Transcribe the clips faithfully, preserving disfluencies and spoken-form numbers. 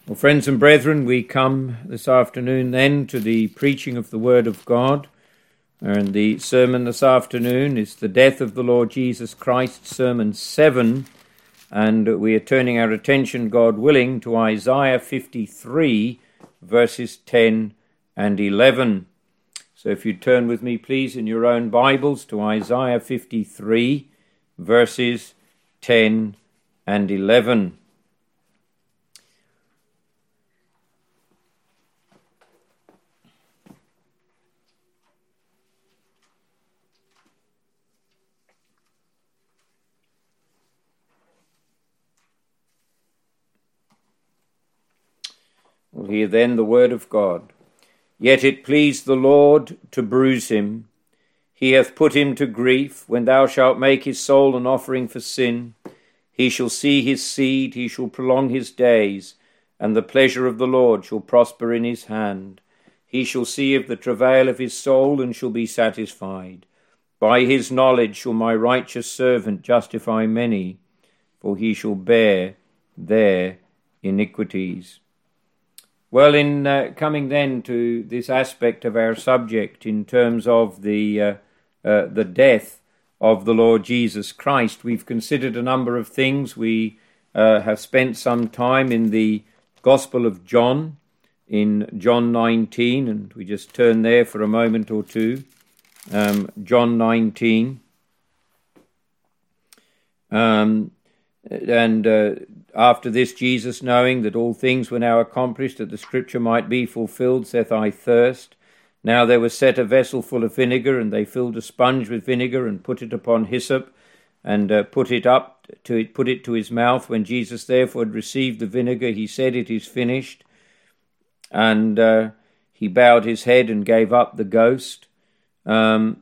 Well, friends and brethren, we come this afternoon then to the preaching of the Word of God. And the sermon this afternoon is the death of the Lord Jesus Christ, Sermon seven. And we are turning our attention, God willing, to Isaiah fifty-three, verses ten and eleven. So if you turn with me, please, in your own Bibles to Isaiah fifty-three, verses ten and eleven. We'll hear then the word of God. Yet it pleased the Lord to bruise him. He hath put him to grief. When thou shalt make his soul an offering for sin, he shall see his seed, he shall prolong his days, and the pleasure of the Lord shall prosper in his hand. He shall see of the travail of his soul, and shall be satisfied. By his knowledge shall my righteous servant justify many, for he shall bear their iniquities. Well, in uh, coming then to this aspect of our subject in terms of the uh, uh, the death of the Lord Jesus Christ, we've considered a number of things. We uh, have spent some time in the Gospel of John, in John nineteen, and we just turn there for a moment or two. Um, John nineteen. Um, and... Uh, After this, Jesus, knowing that all things were now accomplished, that the scripture might be fulfilled, saith, I thirst. Now there was set a vessel full of vinegar, and they filled a sponge with vinegar, and put it upon hyssop, and uh, put it up to it, put it to his mouth. When Jesus therefore had received the vinegar, he said, It is finished. And uh, he bowed his head and gave up the ghost. Um,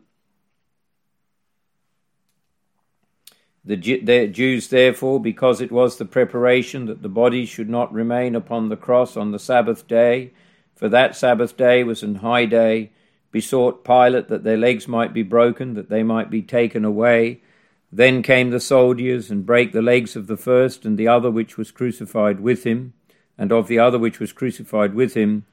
The Jews, therefore, because it was the preparation that the body should not remain upon the cross on the Sabbath day, for that Sabbath day was an high day, besought Pilate that their legs might be broken, that they might be taken away. Then came the soldiers, and brake the legs of the first and the other which was crucified with him, and of the other which was crucified with him.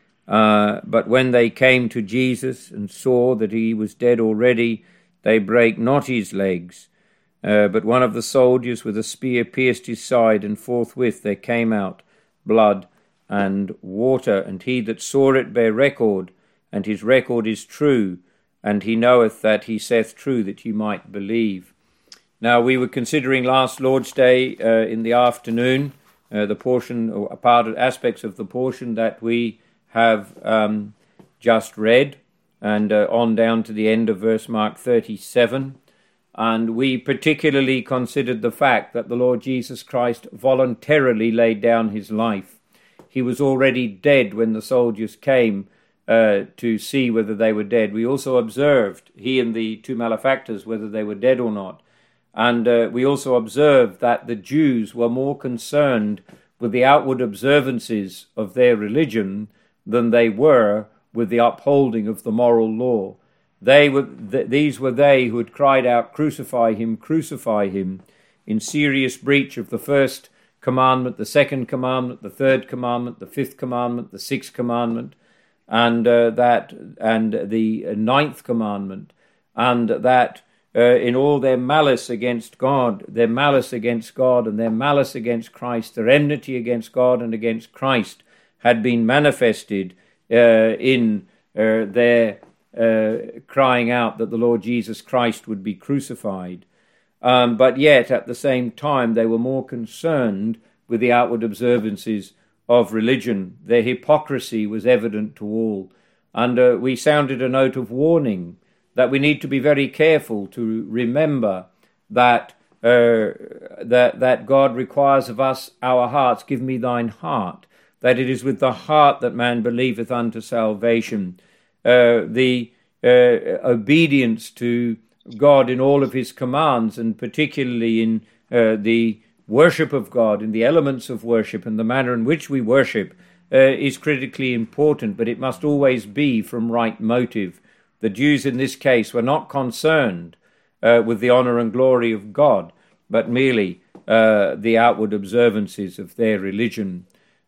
Uh, but when they came to Jesus, and saw that he was dead already, they brake not his legs. Uh, but one of the soldiers with a spear pierced his side, and forthwith there came out blood and water. And he that saw it bare record, and his record is true, and he knoweth that he saith true, that ye might believe. Now we were considering last Lord's Day uh, in the afternoon uh, the portion, or a part of aspects of the portion that we have um, just read, and uh, on down to the end of verse mark thirty-seven. And we particularly considered the fact that the Lord Jesus Christ voluntarily laid down his life. He was already dead when the soldiers came uh, to see whether they were dead. We also observed, he and the two malefactors, whether they were dead or not. And uh, we also observed that the Jews were more concerned with the outward observances of their religion than they were with the upholding of the moral law. They were; th- these were they who had cried out, Crucify him, crucify him, in serious breach of the first commandment, the second commandment, the third commandment, the fifth commandment, the sixth commandment, and uh, that, and the ninth commandment, and that uh, in all their malice against God, their malice against God, and their malice against Christ, their enmity against God and against Christ, had been manifested uh, in uh, their Uh, crying out that the Lord Jesus Christ would be crucified. Um, but yet, at the same time, they were more concerned with the outward observances of religion. Their hypocrisy was evident to all. And uh, we sounded a note of warning that we need to be very careful to remember that, uh, that, that God requires of us our hearts. Give me thine heart. That it is with the heart that man believeth unto salvation. Uh, the uh, obedience to God in all of his commands, and particularly in uh, the worship of God, in the elements of worship and the manner in which we worship, uh, is critically important, but it must always be from right motive. The Jews in this case were not concerned uh, with the honor and glory of God, but merely uh, the outward observances of their religion.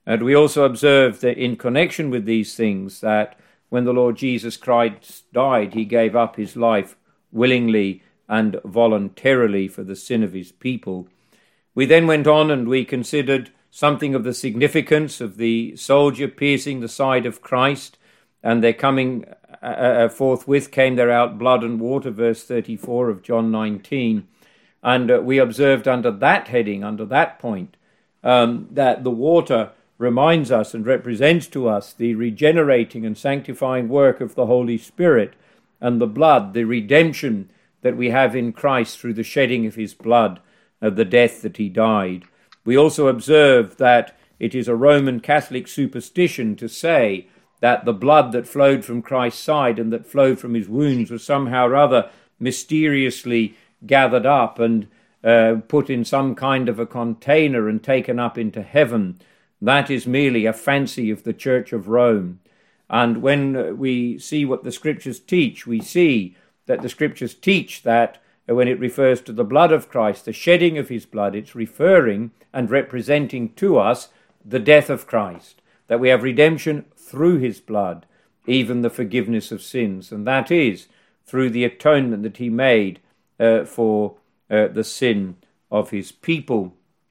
And we also observe that in connection with these things, that when the Lord Jesus Christ died, he gave up his life willingly and voluntarily for the sin of his people. We then went on and we considered something of the significance of the soldier piercing the side of Christ, and there coming uh, forthwith came there out blood and water, verse thirty-four of John nineteen. And uh, we observed under that heading, under that point, um, that the water reminds us and represents to us the regenerating and sanctifying work of the Holy Spirit, and the blood, the redemption that we have in Christ through the shedding of his blood, of the death that he died. We also observe that it is a Roman Catholic superstition to say that the blood that flowed from Christ's side and that flowed from his wounds was somehow or other mysteriously gathered up and uh, put in some kind of a container and taken up into heaven. That is merely a fancy of the Church of Rome. And when we see what the Scriptures teach, we see that the Scriptures teach that when it refers to the blood of Christ, the shedding of his blood, it's referring and representing to us the death of Christ, that we have redemption through his blood, even the forgiveness of sins, and that is through the atonement that he made uh, for uh, the sin of his people.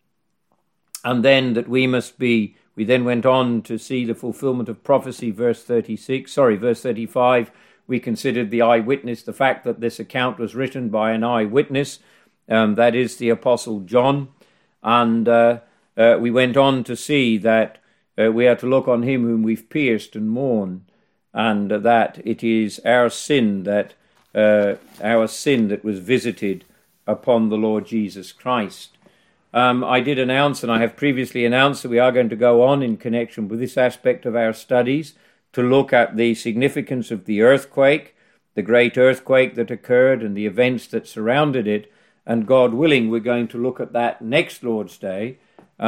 And then that we must be, we then went on to see the fulfillment of prophecy, verse thirty-six, sorry, verse thirty-five. We considered the eyewitness, the fact that this account was written by an eyewitness, um, that is the Apostle John. And uh, uh, we went on to see that uh, we are to look on him whom we've pierced and mourn, and uh, that it is our sin that uh, our sin that was visited upon the Lord Jesus Christ. Um, I did announce, and I have previously announced, that we are going to go on in connection with this aspect of our studies to look at the significance of the earthquake, the great earthquake that occurred and the events that surrounded it. And God willing, we're going to look at that next Lord's Day.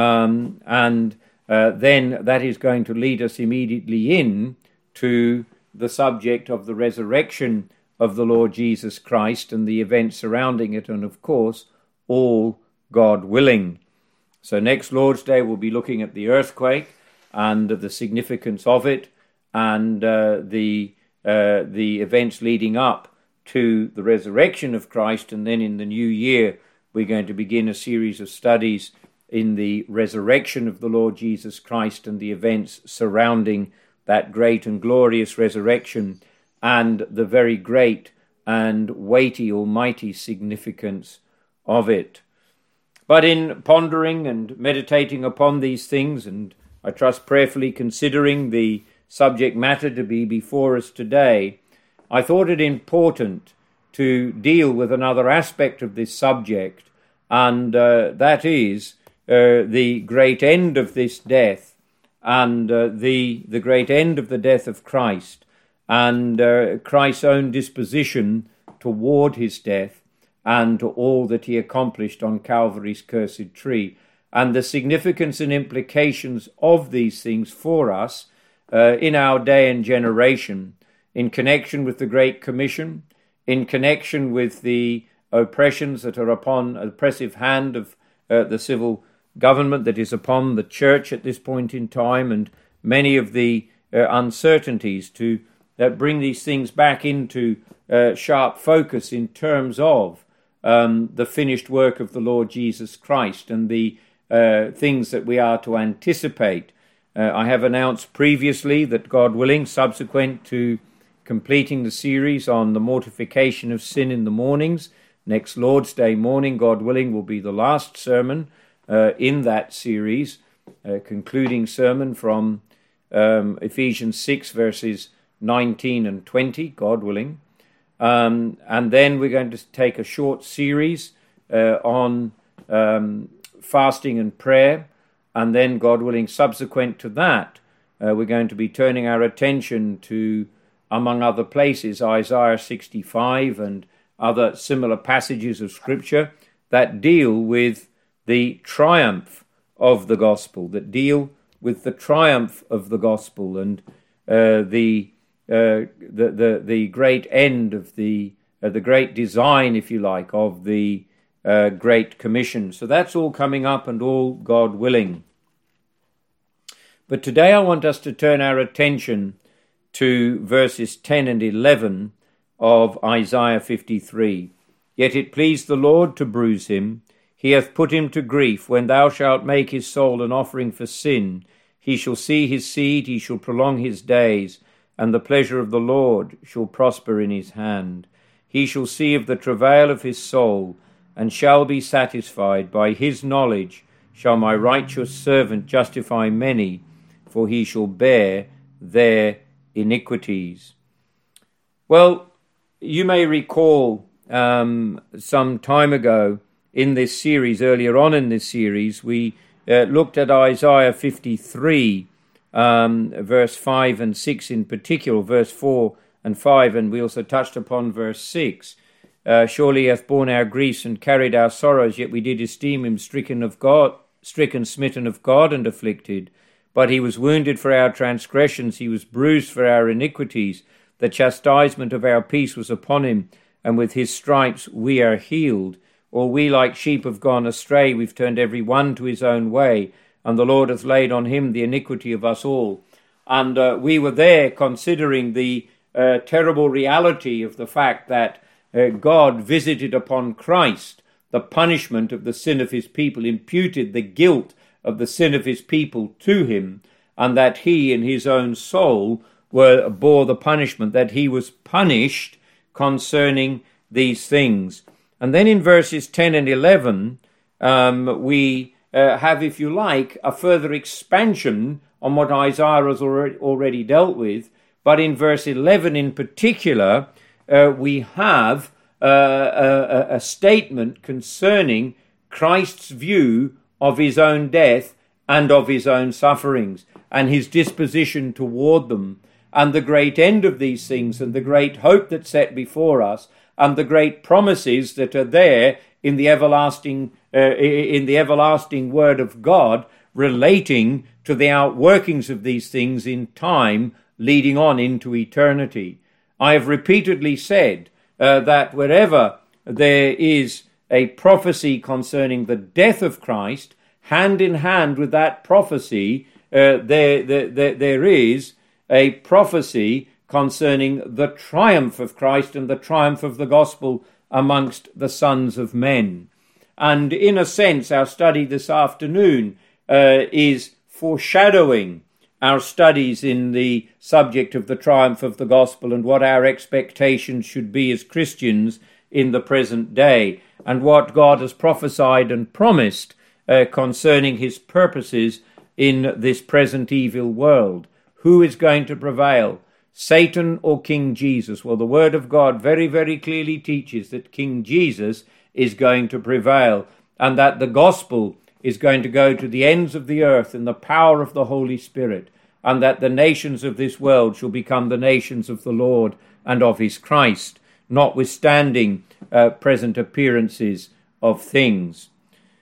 Um, and uh, then that is going to lead us immediately in to the subject of the resurrection of the Lord Jesus Christ and the events surrounding it, and of course, all God willing. So next Lord's Day we'll be looking at the earthquake and the significance of it, and uh, the uh, the events leading up to the resurrection of Christ. And then in the new year we're going to begin a series of studies in the resurrection of the Lord Jesus Christ and the events surrounding that great and glorious resurrection, and the very great and weighty, almighty significance of it. But in pondering and meditating upon these things, and I trust prayerfully considering the subject matter to be before us today, I thought it important to deal with another aspect of this subject, and uh, that is uh, the great end of this death, and uh, the, the great end of the death of Christ, and uh, Christ's own disposition toward his death, and to all that he accomplished on Calvary's cursed tree, and the significance and implications of these things for us uh, in our day and generation, in connection with the Great Commission, in connection with the oppressions that are upon, oppressive hand of uh, the civil government that is upon the church at this point in time, and many of the uh, uncertainties to uh, bring these things back into uh, sharp focus in terms of Um, the finished work of the Lord Jesus Christ and the uh, things that we are to anticipate. Uh, I have announced previously that, God willing, subsequent to completing the series on the mortification of sin in the mornings, next Lord's Day morning, God willing, will be the last sermon uh, in that series, uh, concluding sermon from um, Ephesians six, verses nineteen and twenty, God willing. Um, and then we're going to take a short series uh, on um, fasting and prayer. And then, God willing, subsequent to that, uh, we're going to be turning our attention to, among other places, Isaiah sixty-five and other similar passages of Scripture that deal with the triumph of the gospel, that deal with the triumph of the gospel and uh, the Uh, the, the the great end of the uh, the great design, if you like, of the uh, Great Commission. So that's all coming up, and all God willing. But today I want us to turn our attention to verses ten and eleven of Isaiah fifty-three. Yet it pleased the Lord to bruise him. He hath put him to grief. When thou shalt make his soul an offering for sin, he shall see his seed, he shall prolong his days, and the pleasure of the Lord shall prosper in his hand. He shall see of the travail of his soul, and shall be satisfied. By his knowledge shall my righteous servant justify many, for he shall bear their iniquities. Well, you may recall um, some time ago in this series, earlier on in this series, we uh, looked at Isaiah fifty-three, um, verse five and six in particular, verse four and five, and we also touched upon verse six. Uh, Surely he hath borne our griefs and carried our sorrows, yet we did esteem him stricken of God, stricken, smitten of God, and afflicted. But he was wounded for our transgressions, he was bruised for our iniquities. The chastisement of our peace was upon him, and with his stripes we are healed. All we like sheep have gone astray, we've turned every one to his own way, and the Lord hath laid on him the iniquity of us all. And uh, we were there considering the uh, terrible reality of the fact that uh, God visited upon Christ the punishment of the sin of his people, imputed the guilt of the sin of his people to him, and that he in his own soul were, bore the punishment, that he was punished concerning these things. And then in verses ten and eleven, um, we uh, have, if you like, a further expansion on what Isaiah has already, already dealt with. But in verse eleven in particular, uh, we have uh, a, a statement concerning Christ's view of his own death and of his own sufferings, and his disposition toward them, and the great end of these things, and the great hope that's set before us, and the great promises that are there in the everlasting uh, in the everlasting word of God, relating to the outworkings of these things in time leading on into eternity. I have repeatedly said uh, that wherever there is a prophecy concerning the death of Christ, hand in hand with that prophecy, uh, there, there, there is a prophecy concerning the triumph of Christ and the triumph of the gospel amongst the sons of men. And in a sense, our study this afternoon uh, is foreshadowing our studies in the subject of the triumph of the gospel and what our expectations should be as Christians in the present day, and what God has prophesied and promised uh, concerning his purposes in this present evil world. Who is going to prevail, Satan or King Jesus? Well, the Word of God very, very clearly teaches that King Jesus is going to prevail, and that the gospel is going to go to the ends of the earth in the power of the Holy Spirit, and that the nations of this world shall become the nations of the Lord and of his Christ, notwithstanding uh, present appearances of things.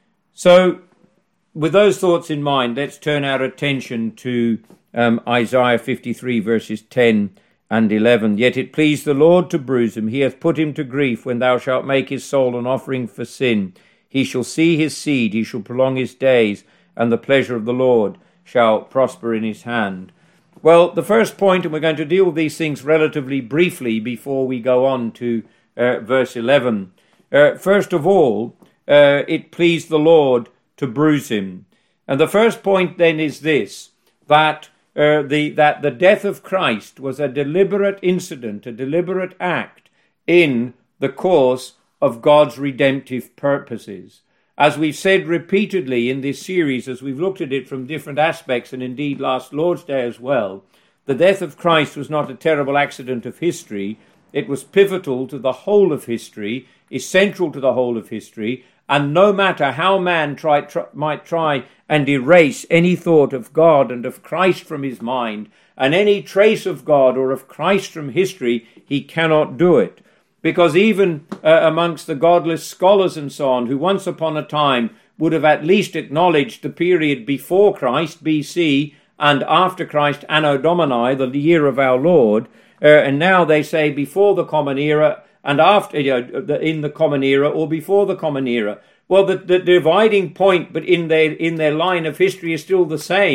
So, with those thoughts in mind, let's turn our attention to um, Isaiah fifty-three, verses ten and eleven. Yet it pleased the Lord to bruise him. He hath put him to grief. When thou shalt make his soul an offering for sin, he shall see his seed, he shall prolong his days, and the pleasure of the Lord shall prosper in his hand. Well, the first point, and we're going to deal with these things relatively briefly before we go on to uh, verse eleven. Uh, first of all, uh, it pleased the Lord to bruise him. And the first point then is this, that uh, the that the death of Christ was a deliberate incident, a deliberate act in the course of God's redemptive purposes. As we've said repeatedly in this series, as we've looked at it from different aspects, and indeed last Lord's Day as well, the death of Christ was not a terrible accident of history. It was pivotal to the whole of history, essential to the whole of history, and no matter how man try, try, might try and erase any thought of God and of Christ from his mind, and any trace of God or of Christ from history, he cannot do it. Because even uh, amongst the godless scholars and so on, who once upon a time would have at least acknowledged the period before Christ, B C, and after Christ, Anno Domini, the year of our Lord, uh, and now they say before the Common Era and after, you know, in the Common Era or before the Common Era. Well, the, the dividing point, but in their in their line of history, is still the same.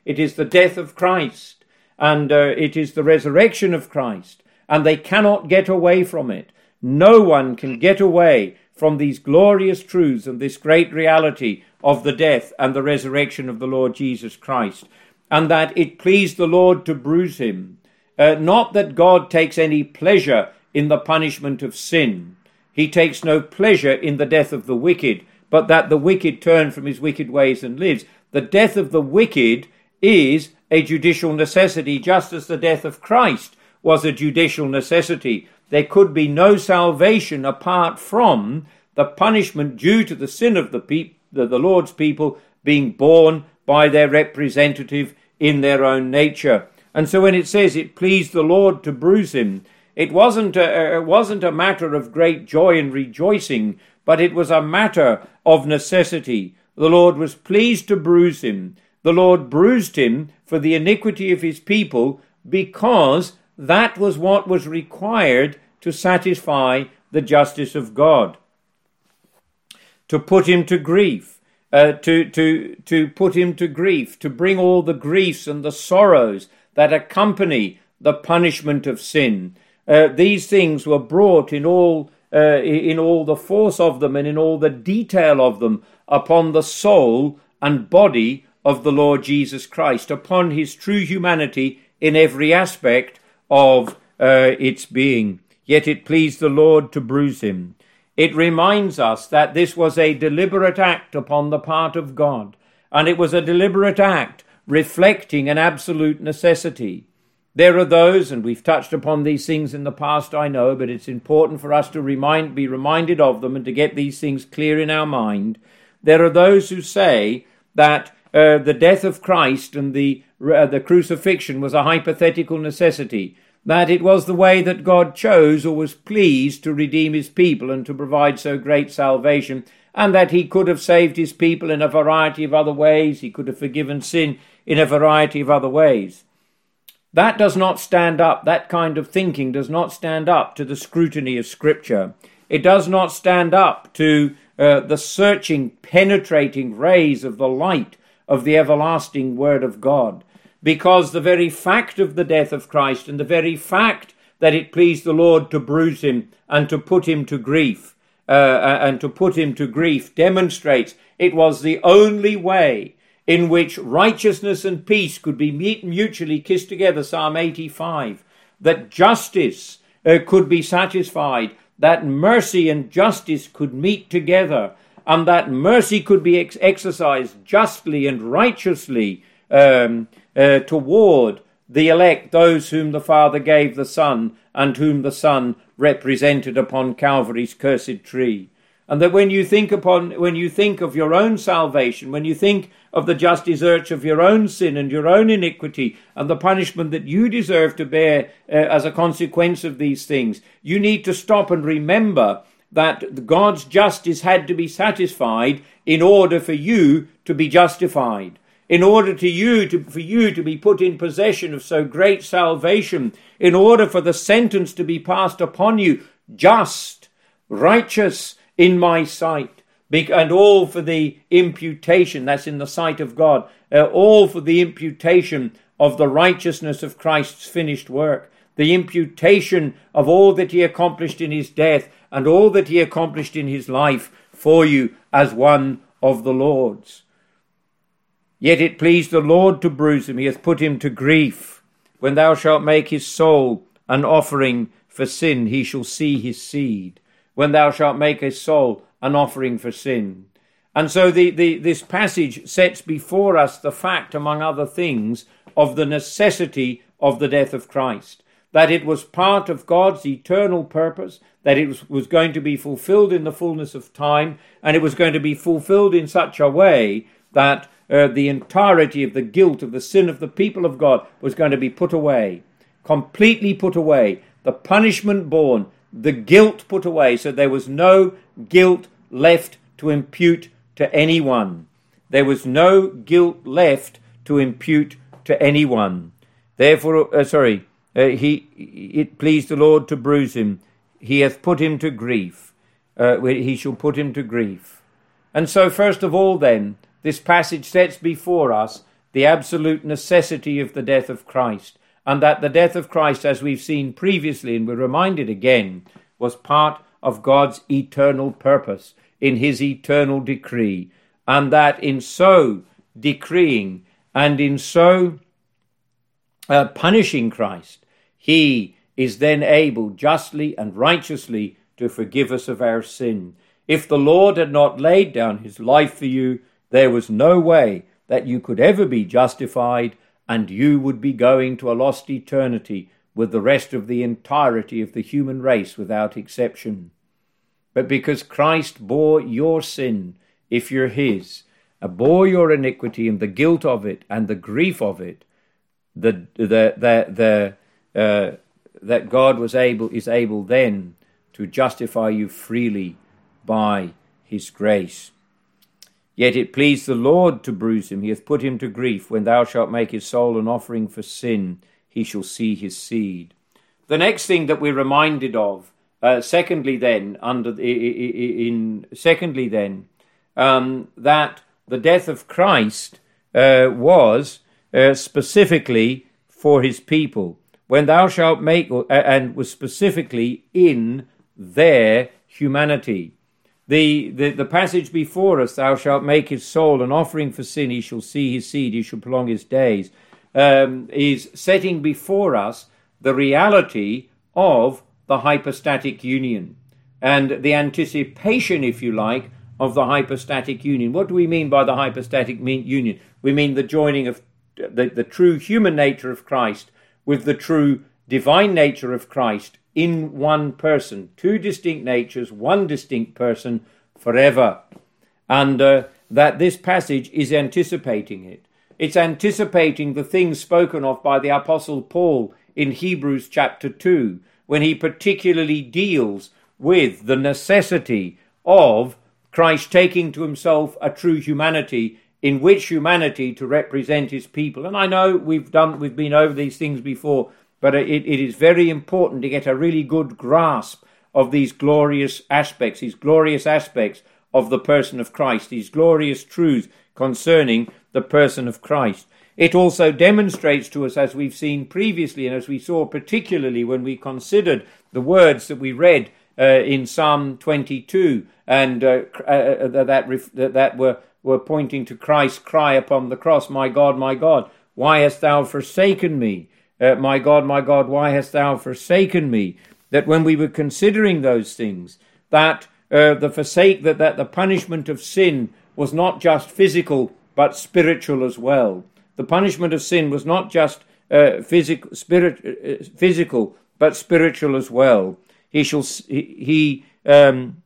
It is the death of Christ, and uh, it is the resurrection of Christ, and they cannot get away from it. No one can get away from these glorious truths and this great reality of the death and the resurrection of the Lord Jesus Christ, and that it pleased the Lord to bruise him. Uh, not that God takes any pleasure in the punishment of sin. He takes no pleasure in the death of the wicked, but that the wicked turn from his wicked ways and lives. The death of the wicked is a judicial necessity, just as the death of Christ was a judicial necessity. There could be no salvation apart from the punishment due to the sin of the, pe- the, the Lord's people being borne by their representative in their own nature. And so when it says it pleased the Lord to bruise him, it wasn't a, it wasn't a matter of great joy and rejoicing, but it was a matter of necessity. The Lord was pleased to bruise him. The Lord bruised him for the iniquity of his people, because that was what was required to satisfy the justice of God. To put him to grief, uh, to, to, to put him to grief, to bring all the griefs and the sorrows that accompany the punishment of sin. Uh, these things were brought in all uh, in all the force of them and in all the detail of them upon the soul and body of the Lord Jesus Christ, upon his true humanity in every aspect of uh, its being. Yet it pleased the Lord to bruise him. It reminds us that this was a deliberate act upon the part of God, and it was a deliberate act reflecting an absolute necessity. There are those, and we've touched upon these things in the past, I know, but it's important for us to remind, be reminded of them and to get these things clear in our mind. There are those who say that uh, the death of Christ and the, uh, the crucifixion was a hypothetical necessity, that it was the way that God chose or was pleased to redeem his people and to provide so great salvation, and that he could have saved his people in a variety of other ways. He could have forgiven sin in a variety of other ways. That does not stand up, that kind of thinking does not stand up to the scrutiny of Scripture. It does not stand up to uh, the searching, penetrating rays of the light of the everlasting Word of God. Because the very fact of the death of Christ and the very fact that it pleased the Lord to bruise him and to put him to grief, uh, and to put him to grief demonstrates it was the only way in which righteousness and peace could be mutually kissed together, Psalm eighty-five, that justice uh, could be satisfied, that mercy and justice could meet together, and that mercy could be ex- exercised justly and righteously um, uh, toward the elect, those whom the Father gave the Son, and whom the Son represented upon Calvary's cursed tree. And that when you think upon, when you think of your own salvation, when you think of the just desert of your own sin and your own iniquity and the punishment that you deserve to bear uh, as a consequence of these things, you need to stop and remember that God's justice had to be satisfied in order for you to be justified, in order to you to, for you to be put in possession of so great salvation, in order for the sentence to be passed upon you, just, righteous in my sight, and all for the imputation, that's in the sight of God, uh, all for the imputation of the righteousness of Christ's finished work, the imputation of all that he accomplished in his death and all that he accomplished in his life for you as one of the Lord's. Yet it pleased the Lord to bruise him, he hath put him to grief. When thou shalt make his soul an offering for sin, he shall see his seed. When thou shalt make his soul an offering for sin. And so the, the, this passage sets before us the fact, among other things, of the necessity of the death of Christ, that it was part of God's eternal purpose, that it was, was going to be fulfilled in the fullness of time, and it was going to be fulfilled in such a way that uh, the entirety of the guilt of the sin of the people of God was going to be put away, completely put away, the punishment borne, the guilt put away, so there was no guilt left to impute to anyone. There was no guilt left to impute to anyone. Therefore, uh, sorry, uh, he it pleased the Lord to bruise him. He hath put him to grief. Uh, he shall put him to grief. And so, first of all, then, this passage sets before us the absolute necessity of the death of Christ, and that the death of Christ, as we've seen previously and we're reminded again, was part of God's eternal purpose in his eternal decree, and that in so decreeing and in so uh, punishing Christ, he is then able justly and righteously to forgive us of our sin. If the Lord had not laid down his life for you, there was no way that you could ever be justified, and you would be going to a lost eternity with the rest of the entirety of the human race without exception. But because Christ bore your sin, if you're his, bore your iniquity and the guilt of it and the grief of it, the the the the uh, that God was able is able then to justify you freely by his grace. Yet it pleased the Lord to bruise him; he hath put him to grief. When thou shalt make his soul an offering for sin, he shall see his seed. The next thing that we're reminded of, uh, secondly, then under the, in secondly, then um, that the death of Christ uh, was uh, specifically for his people. When thou shalt make, uh, and was specifically in their humanity. The, the the passage before us, thou shalt make his soul an offering for sin, he shall see his seed, he shall prolong his days, um, is setting before us the reality of the hypostatic union and the anticipation, if you like, of the hypostatic union. What do we mean by the hypostatic union? We mean the joining of the, the true human nature of Christ with the true divine nature of Christ in one person, two distinct natures, one distinct person forever. And uh, that this passage is anticipating it. It's anticipating the things spoken of by the Apostle Paul in Hebrews chapter two, when he particularly deals with the necessity of Christ taking to himself a true humanity, in which humanity to represent his people. And I know we've done, we've been over these things before, but it, it is very important to get a really good grasp of these glorious aspects, these glorious aspects of the person of Christ, these glorious truths concerning the person of Christ. It also demonstrates to us, as we've seen previously, and as we saw particularly when we considered the words that we read uh, in Psalm twenty-two, and uh, uh, that ref- that were, were pointing to Christ's cry upon the cross, "My God, my God, why hast thou forsaken me? Uh, my God, my God, why hast thou forsaken me?" That when we were considering those things, that uh, the forsake that, that the punishment of sin was not just physical but spiritual as well. The punishment of sin was not just uh, physical, spirit, uh, physical but spiritual as well. He shall he, he um,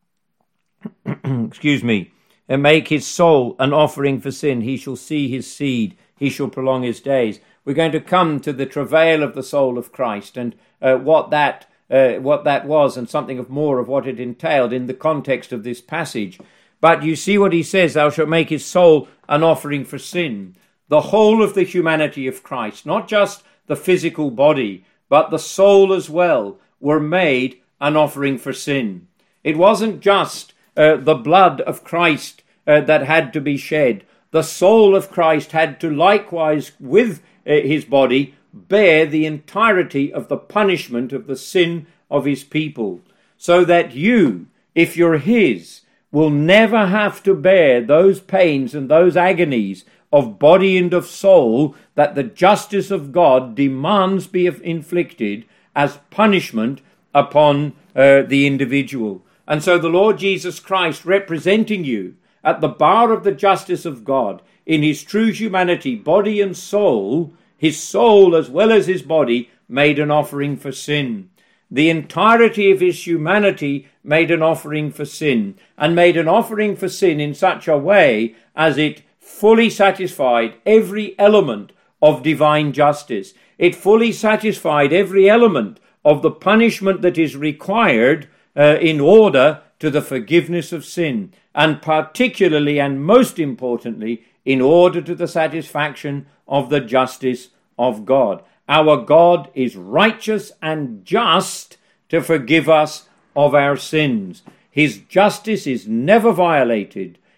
excuse me, and make his soul an offering for sin. He shall see his seed. He shall prolong his days. We're going to come to the travail of the soul of Christ and uh, what that uh, what that was, and something of more of what it entailed in the context of this passage. But you see what he says: "Thou shalt make his soul an offering for sin." The whole of the humanity of Christ, not just the physical body, but the soul as well, were made an offering for sin. It wasn't just uh, the blood of Christ uh, that had to be shed. The soul of Christ had to likewise, with uh, his body, bear the entirety of the punishment of the sin of his people, so that you, if you're his, will never have to bear those pains and those agonies of body and of soul that the justice of God demands be inflicted as punishment upon uh, the individual. And so the Lord Jesus Christ, representing you at the bar of the justice of God in his true humanity, body and soul, his soul as well as his body, made an offering for sin. The entirety of his humanity made an offering for sin, and made an offering for sin in such a way as it fully satisfied every element of divine justice. It fully satisfied every element of the punishment that is required uh, in order to the forgiveness of sin, and particularly and most importantly, in order to the satisfaction of the justice of God. Our God is righteous and just to forgive us of our sins. His justice is never violated.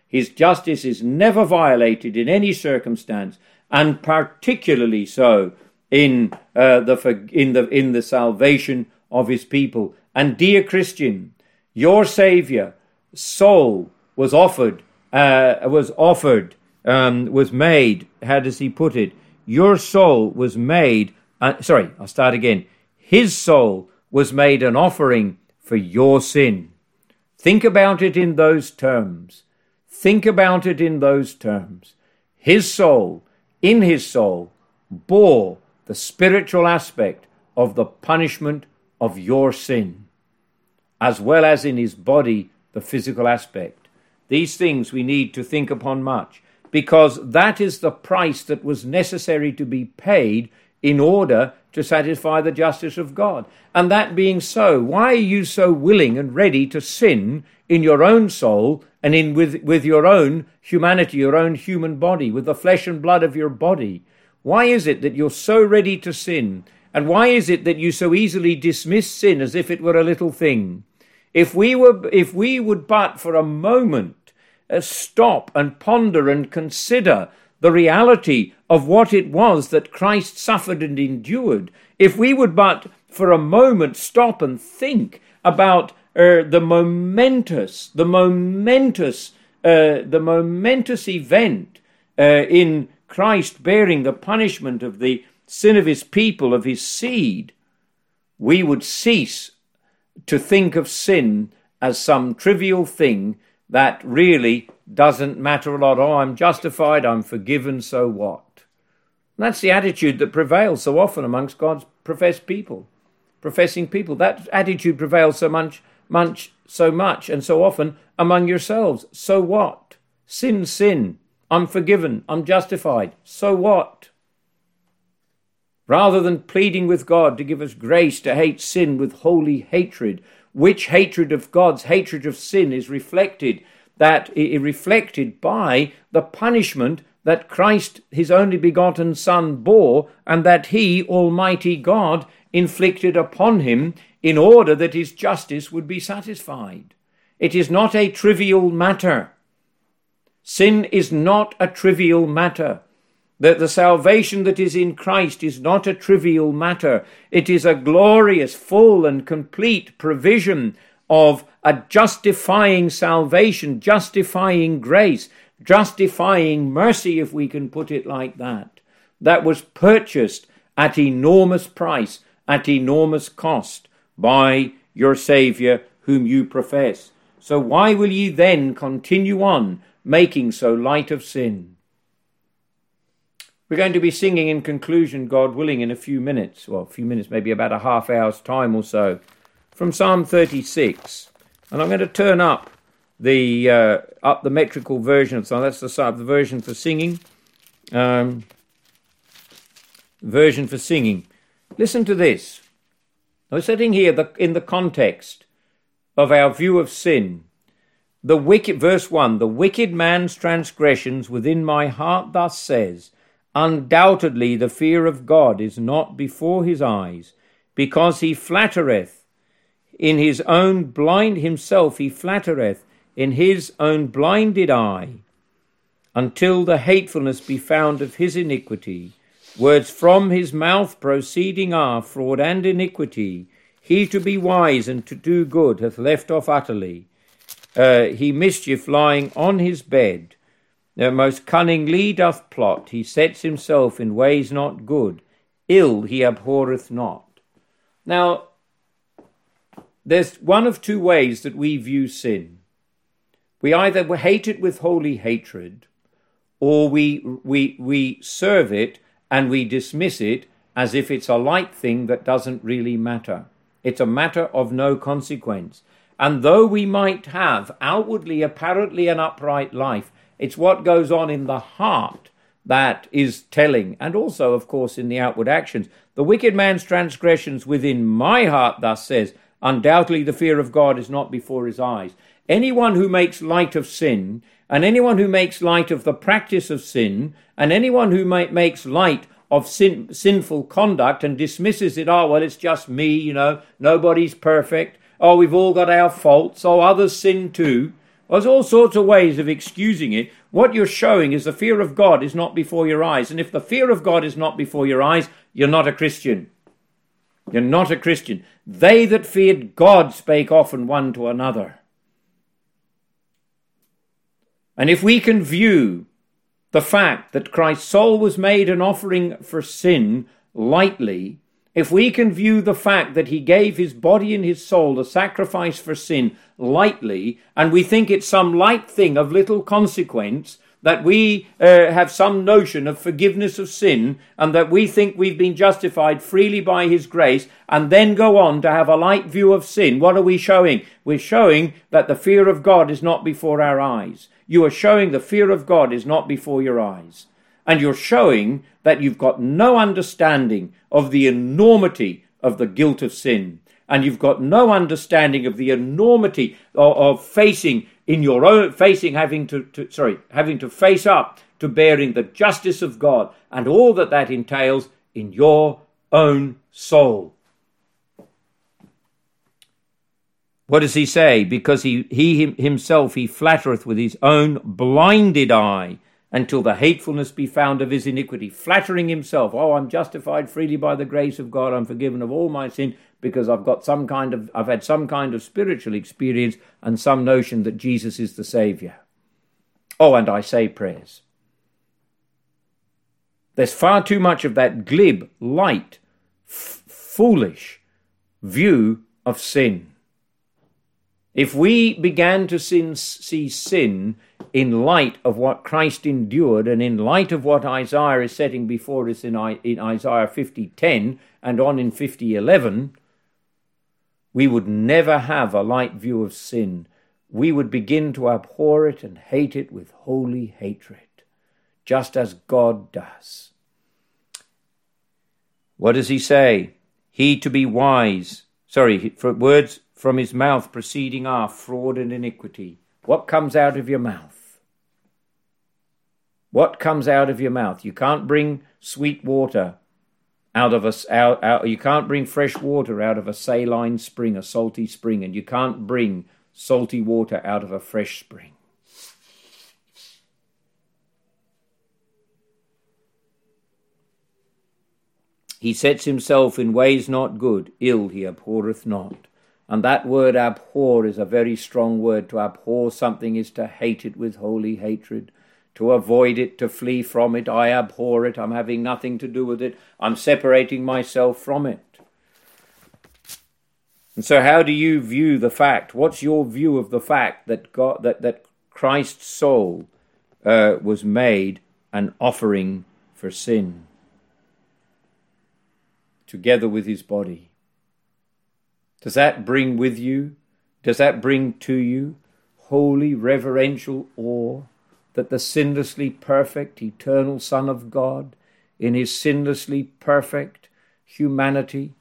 His justice is never violated in any circumstance, and particularly so in uh, the in the in the salvation of his people. And dear Christian, your Saviour soul was offered, uh, was offered, um, was made. How does he put it? Your soul was made. Uh, sorry, I'll start again. His soul was made an offering for your sin. Think about it in those terms. Think about it in those terms. His soul, in his soul, bore the spiritual aspect of the punishment of your sin, as well as in his body the physical aspect. These things we need to think upon much, because that is the price that was necessary to be paid in order to satisfy the justice of God. And that being so, why are you so willing and ready to sin in your own soul and in with, with your own humanity, your own human body, with the flesh and blood of your body? Why is it that you're so ready to sin? And why is it that you so easily dismiss sin as if it were a little thing? If we were, if we would but for a moment uh, stop and ponder and consider the reality of what it was that Christ suffered and endured, if we would but for a moment stop and think about uh, the momentous, the momentous, uh, the momentous event uh, in Christ bearing the punishment of the sin of his people, of his seed, we would cease to think of sin as some trivial thing that really doesn't matter a lot. Oh, I'm justified, I'm forgiven, so what? And that's the attitude that prevails so often amongst God's professed people, professing people. That attitude prevails so much, much, so much and so often among yourselves. So what? Sin, sin. I'm forgiven, I'm justified. So what? Rather than pleading with God to give us grace to hate sin with holy hatred, which hatred of God's hatred of sin is reflected, that is reflected by the punishment that Christ, his only begotten Son, bore, and that he, Almighty God, inflicted upon him in order that his justice would be satisfied. It is not a trivial matter. Sin is not a trivial matter. That the salvation that is in Christ is not a trivial matter. It is a glorious, full and complete provision of a justifying salvation, justifying grace, justifying mercy, if we can put it like that, that was purchased at enormous price, at enormous cost by your Saviour whom you profess. So why will ye then continue on making so light of sin? We're going to be singing in conclusion, God willing, in a few minutes, well, a few minutes, maybe about a half hour's time or so, from Psalm thirty-six. And I'm going to turn up the uh, up the metrical version of Psalm. That's the, the version for singing. Um, version for singing. Listen to this. I'm sitting here the, in the context of our view of sin. The wicked, verse one, the wicked man's transgressions within my heart thus says, undoubtedly the fear of God is not before his eyes, because he flattereth in his own blind himself, he flattereth in his own blinded eye, until the hatefulness be found of his iniquity. Words from his mouth proceeding are fraud and iniquity. He to be wise and to do good hath left off utterly. Uh, he mischief lying on his bed. The most cunningly doth plot, he sets himself in ways not good, ill he abhorreth not. Now, there's one of two ways that we view sin. We either hate it with holy hatred, or we, we, we serve it and we dismiss it as if it's a light thing that doesn't really matter. It's a matter of no consequence. And though we might have outwardly, apparently an upright life, it's what goes on in the heart that is telling, and also, of course, in the outward actions. The wicked man's transgressions within my heart, thus says, undoubtedly the fear of God is not before his eyes. Anyone who makes light of sin, and anyone who makes light of the practice of sin, and anyone who ma- makes light of sin, sinful conduct and dismisses it, oh, well, it's just me, you know, nobody's perfect, oh, we've all got our faults, oh, others sin too. There's all sorts of ways of excusing it. What you're showing is the fear of God is not before your eyes. And if the fear of God is not before your eyes, you're not a Christian. You're not a Christian. They that feared God spake often one to another. And if we can view the fact that Christ's soul was made an offering for sin lightly, if we can view the fact that he gave his body and his soul a sacrifice for sin lightly, and we think it's some light thing of little consequence, that we uh, have some notion of forgiveness of sin, and that we think we've been justified freely by his grace, and then go on to have a light view of sin, what are we showing? We're showing that the fear of God is not before our eyes. You are showing the fear of God is not before your eyes. And you're showing that you've got no understanding of the enormity of the guilt of sin. And you've got no understanding of the enormity of, of facing in your own, facing having to, to, sorry, having to face up to bearing the justice of God and all that that entails in your own soul. What does he say? Because he, he himself, he flattereth with his own blinded eye, until the hatefulness be found of his iniquity, flattering himself. Oh, I'm justified freely by the grace of God. I'm forgiven of all my sin because I've got some kind of, I've had some kind of spiritual experience and some notion that Jesus is the Saviour. Oh, and I say prayers. There's far too much of that glib, light, f- foolish view of sin. If we began to sin, see sin in light of what Christ endured and in light of what Isaiah is setting before us in, in Isaiah fifty ten and on in fifty eleven, we would never have a light view of sin. We would begin to abhor it and hate it with holy hatred, just as God does. What does he say? He to be wise, sorry, for words from his mouth proceeding are fraud and iniquity. What comes out of your mouth? What comes out of your mouth? You can't bring sweet water out of a, out, out, you can't bring fresh water out of a saline spring, a salty spring, and you can't bring salty water out of a fresh spring. He sets himself in ways not good, ill he abhorreth not. And that word abhor is a very strong word. To abhor something is to hate it with holy hatred, to avoid it, to flee from it. I abhor it. I'm having nothing to do with it. I'm separating myself from it. And so how do you view the fact? What's your view of the fact that God, that, that Christ's soul uh, was made an offering for sin, together with his body? Does that bring with you, does that bring to you holy reverential awe that the sinlessly perfect, eternal Son of God, in his sinlessly perfect humanity,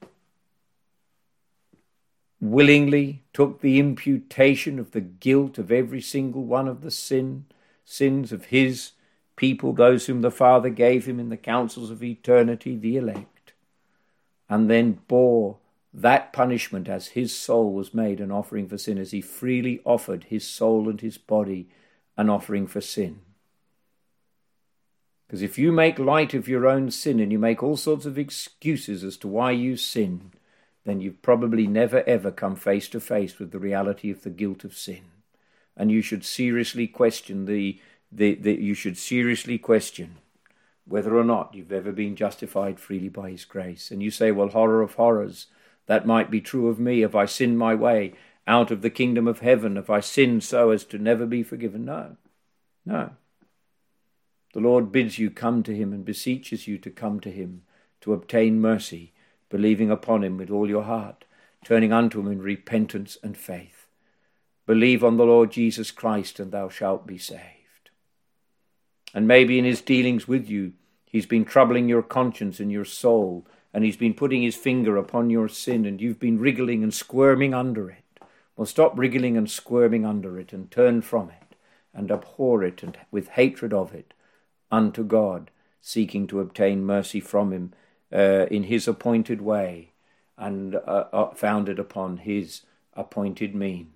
willingly took the imputation of the guilt of every single one of the sin, sins of his people, those whom the Father gave him in the councils of eternity, the elect, and then bore that punishment as his soul was made an offering for sin, as he freely offered his soul and his body an offering for sin. Because if you make light of your own sin and you make all sorts of excuses as to why you sin, then you've probably never ever come face to face with the reality of the guilt of sin. And you should seriously question the, the, the you should seriously question whether or not you've ever been justified freely by his grace. And you say, well, horror of horrors, that might be true of me if I sin my way out of the kingdom of heaven, if I sin so as to never be forgiven. No, no. The Lord bids you come to him and beseeches you to come to him to obtain mercy, believing upon him with all your heart, turning unto him in repentance and faith. Believe on the Lord Jesus Christ and thou shalt be saved. And maybe in his dealings with you, he's been troubling your conscience and your soul, and he's been putting his finger upon your sin, and you've been wriggling and squirming under it. Well, stop wriggling and squirming under it, and turn from it, and abhor it, and with hatred of it, unto God, seeking to obtain mercy from him uh, in his appointed way, and uh, uh, founded upon his appointed means.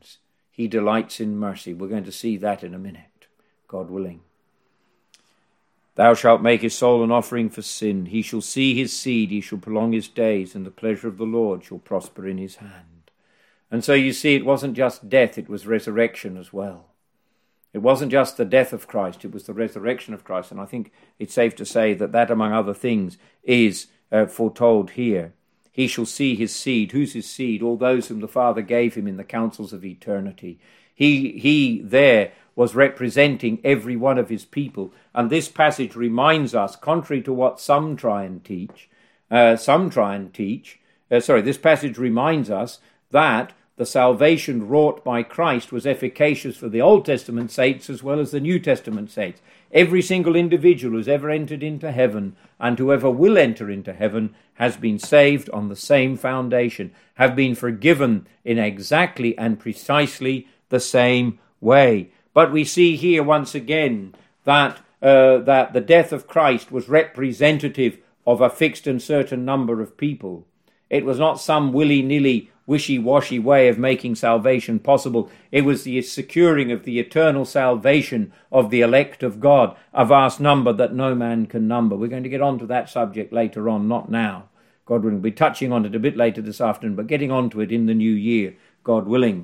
He delights in mercy. We're going to see that in a minute, God willing. Thou shalt make his soul an offering for sin. He shall see his seed, he shall prolong his days, and the pleasure of the Lord shall prosper in his hand. And so you see, it wasn't just death, it was resurrection as well. It wasn't just the death of Christ, it was the resurrection of Christ. And I think it's safe to say that that, among other things, is uh, foretold here. He shall see his seed. Who's his seed? All those whom the Father gave him in the councils of eternity. He, he there was representing every one of his people. And this passage reminds us, contrary to what some try and teach, uh, some try and teach, uh, sorry, this passage reminds us that the salvation wrought by Christ was efficacious for the Old Testament saints as well as the New Testament saints. Every single individual who's ever entered into heaven and whoever will enter into heaven has been saved on the same foundation, have been forgiven in exactly and precisely the same way. But we see here once again that uh, that the death of Christ was representative of a fixed and certain number of people. It was not some willy-nilly, wishy-washy way of making salvation possible. It was the securing of the eternal salvation of the elect of God, a vast number that no man can number. We're going to get on to that subject later on, not now. God willing. We'll be touching on it a bit later this afternoon, but getting on to it in the new year, God willing.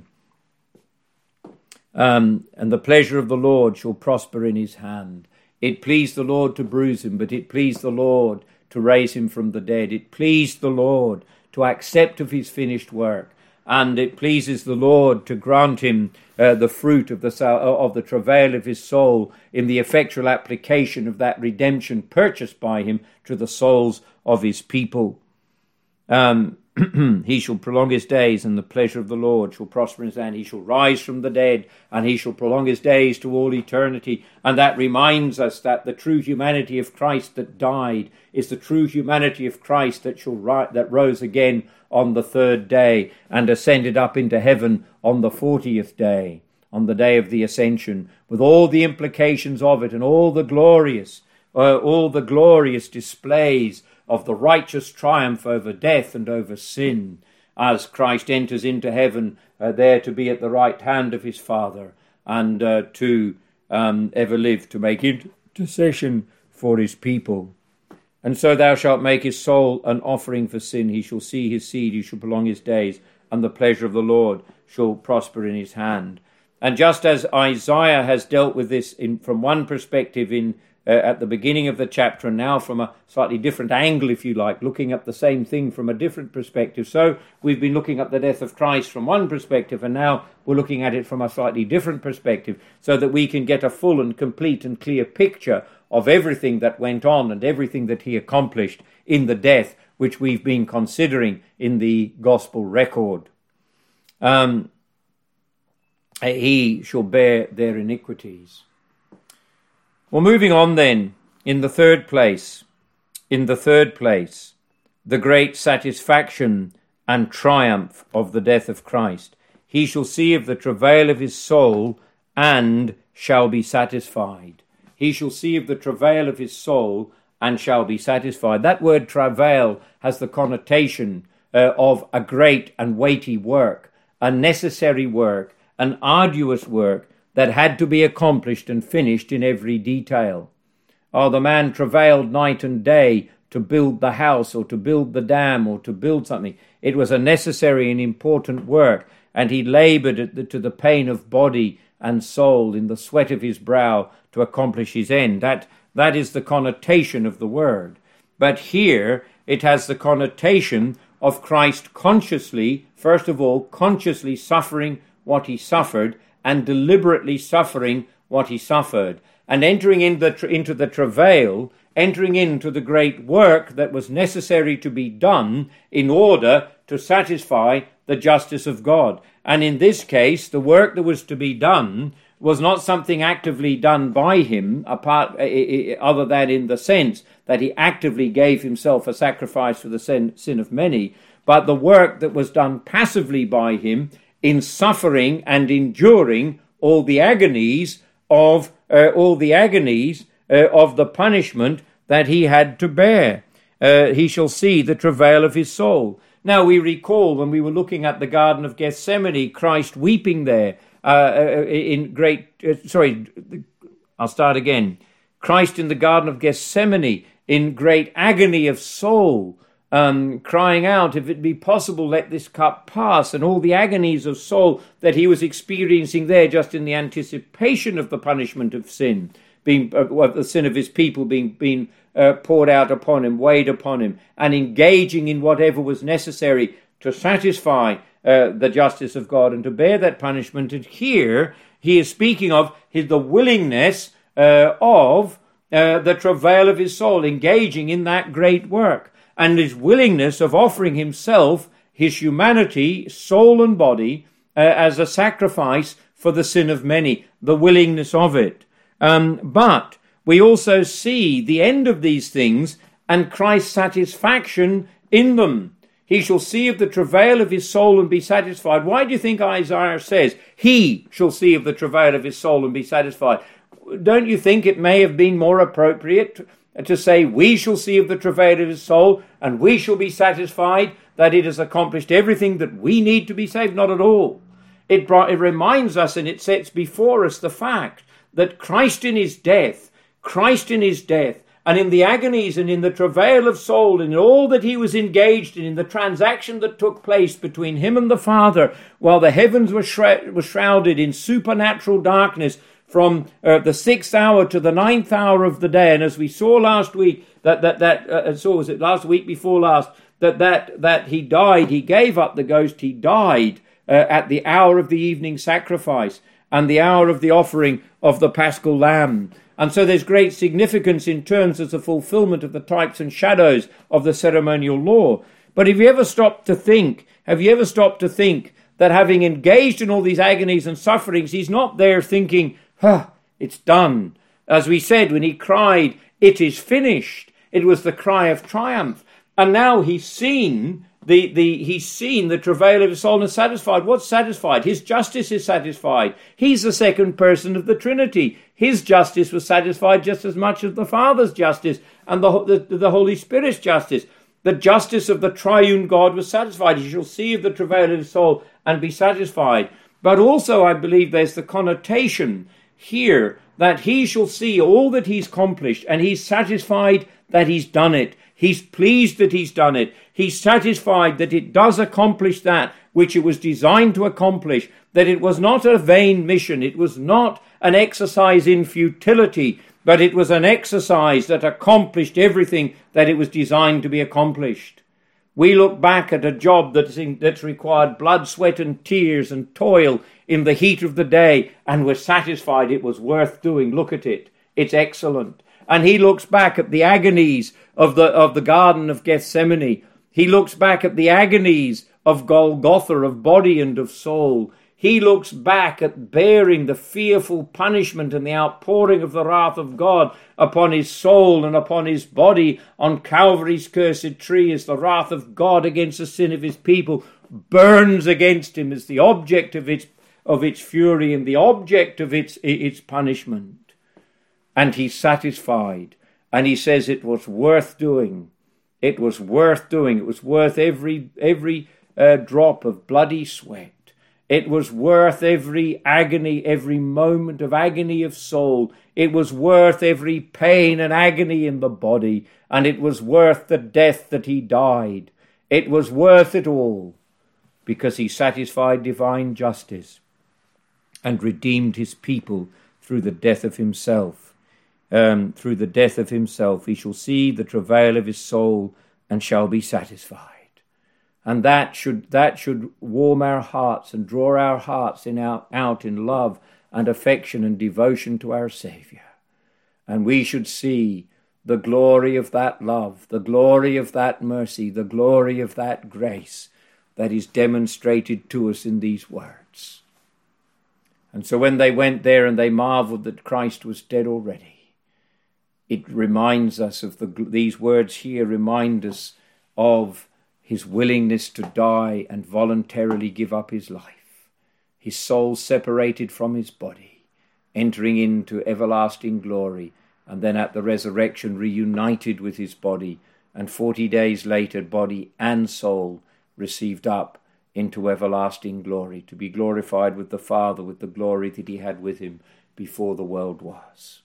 Um, and the pleasure of the Lord shall prosper in his hand. It pleased the Lord to bruise him, but it pleased the Lord to raise him from the dead. It pleased the Lord to accept of his finished work, and it pleases the Lord to grant him uh, the fruit of the of the travail of his soul in the effectual application of that redemption purchased by him to the souls of his people. Um, he shall prolong his days, and the pleasure of the Lord shall prosper in his hand. He shall rise from the dead, and he shall prolong his days to all eternity. And that reminds us that the true humanity of Christ that died is the true humanity of Christ that shall ri- that rose again on the third day and ascended up into heaven on the fortieth day, on the day of the ascension, with all the implications of it and all the glorious, uh, all the glorious displays of the righteous triumph over death and over sin, as Christ enters into heaven, uh, there to be at the right hand of his Father, and uh, to um, ever live to make intercession for his people. And so thou shalt make his soul an offering for sin. He shall see his seed, he shall prolong his days, and the pleasure of the Lord shall prosper in his hand. And just as Isaiah has dealt with this in, from one perspective in Uh, at the beginning of the chapter, and now from a slightly different angle, if you like, looking at the same thing from a different perspective. So we've been looking at the death of Christ from one perspective, and now we're looking at it from a slightly different perspective, so that we can get a full and complete and clear picture of everything that went on and everything that he accomplished in the death which we've been considering in the gospel record. Um, he shall bear their iniquities. Well, moving on then, in the third place, in the third place, the great satisfaction and triumph of the death of Christ. He shall see of the travail of his soul and shall be satisfied. He shall see of the travail of his soul and shall be satisfied. That word travail has the connotation uh, of a great and weighty work, a necessary work, an arduous work, that had to be accomplished and finished in every detail. Oh, the man travailed night and day to build the house or to build the dam or to build something. It was a necessary and important work, and he laboured at the, to the pain of body and soul in the sweat of his brow to accomplish his end. That, that is the connotation of the word. But here it has the connotation of Christ consciously, first of all, consciously suffering what he suffered, and deliberately suffering what he suffered, and entering in the tra- into the travail, entering into the great work that was necessary to be done in order to satisfy the justice of God. And in this case, the work that was to be done was not something actively done by him, apart uh, other than in the sense that he actively gave himself a sacrifice for the sin, sin of many, but the work that was done passively by him in suffering and enduring all the agonies of uh, all the agonies uh, of the punishment that he had to bear. Uh, he shall see the travail of his soul. Now we recall when we were looking at the Garden of Gethsemane, Christ weeping there uh, in great, uh, sorry, I'll start again. Christ in the Garden of Gethsemane in great agony of soul, um, crying out, if it be possible, let this cup pass, and all the agonies of soul that he was experiencing there just in the anticipation of the punishment of sin, being uh, well, the sin of his people being, being uh, poured out upon him, weighed upon him, and engaging in whatever was necessary to satisfy uh, the justice of God and to bear that punishment. And here he is speaking of his, the willingness uh, of uh, the travail of his soul, engaging in that great work, and his willingness of offering himself, his humanity, soul and body, uh, as a sacrifice for the sin of many, the willingness of it. Um, but we also see the end of these things and Christ's satisfaction in them. He shall see of the travail of his soul and be satisfied. Why do you think Isaiah says, he shall see of the travail of his soul and be satisfied? Don't you think it may have been more appropriate to, to say, we shall see of the travail of his soul and we shall be satisfied that it has accomplished everything that we need to be saved? Not at all. It, brought, it reminds us and it sets before us the fact that Christ in his death, Christ in his death, and in the agonies and in the travail of soul, and in all that he was engaged in, in the transaction that took place between him and the Father, while the heavens were, shroud- were shrouded in supernatural darkness from uh, the sixth hour to the ninth hour of the day. And as we saw last week, that that that uh, so was it last week before last, that that that he died, he gave up the ghost, he died uh, at the hour of the evening sacrifice and the hour of the offering of the Paschal Lamb. And so there's great significance in terms of the fulfillment of the types and shadows of the ceremonial law. But have you ever stopped to think, have you ever stopped to think that having engaged in all these agonies and sufferings, he's not there thinking, huh, it's done. As we said, when he cried, it is finished, it was the cry of triumph. And now he's seen the, the he's seen the travail of his soul and is satisfied. What's satisfied? His justice is satisfied. He's the second person of the Trinity. His justice was satisfied just as much as the Father's justice and the, the, the Holy Spirit's justice. The justice of the triune God was satisfied. He shall see of the travail of his soul and be satisfied. But also I believe there's the connotation here that he shall see all that he's accomplished, and he's satisfied that he's done it. He's pleased that he's done it. He's satisfied that it does accomplish that which it was designed to accomplish, that it was not a vain mission, it was not an exercise in futility, but it was an exercise that accomplished everything that it was designed to be accomplished. We look back at a job that's, in, that's required blood, sweat and tears and toil in the heat of the day, and we're satisfied it was worth doing. Look at it. It's excellent. And he looks back at the agonies of the, of the Garden of Gethsemane. He looks back at the agonies of Golgotha, of body and of soul. He looks back at bearing the fearful punishment and the outpouring of the wrath of God upon his soul and upon his body on Calvary's cursed tree, as the wrath of God against the sin of his people burns against him as the object of its of its fury and the object of its its punishment. And he's satisfied, and he says it was worth doing. It was worth doing. It was worth every every uh, drop of bloody sweat. It was worth every agony, every moment of agony of soul. It was worth every pain and agony in the body, and it was worth the death that he died. It was worth it all, because he satisfied divine justice and redeemed his people through the death of himself. Um, through the death of himself, he shall see the travail of his soul and shall be satisfied. And that should that should warm our hearts and draw our hearts in our, out in love and affection and devotion to our Saviour. And we should see the glory of that love, the glory of that mercy, the glory of that grace that is demonstrated to us in these words. And so when they went there and they marveled that Christ was dead already, it reminds us of the, these words here remind us of his willingness to die and voluntarily give up his life, his soul separated from his body, entering into everlasting glory, and then at the resurrection reunited with his body, and forty days later body and soul received up into everlasting glory, to be glorified with the Father with the glory that he had with him before the world was.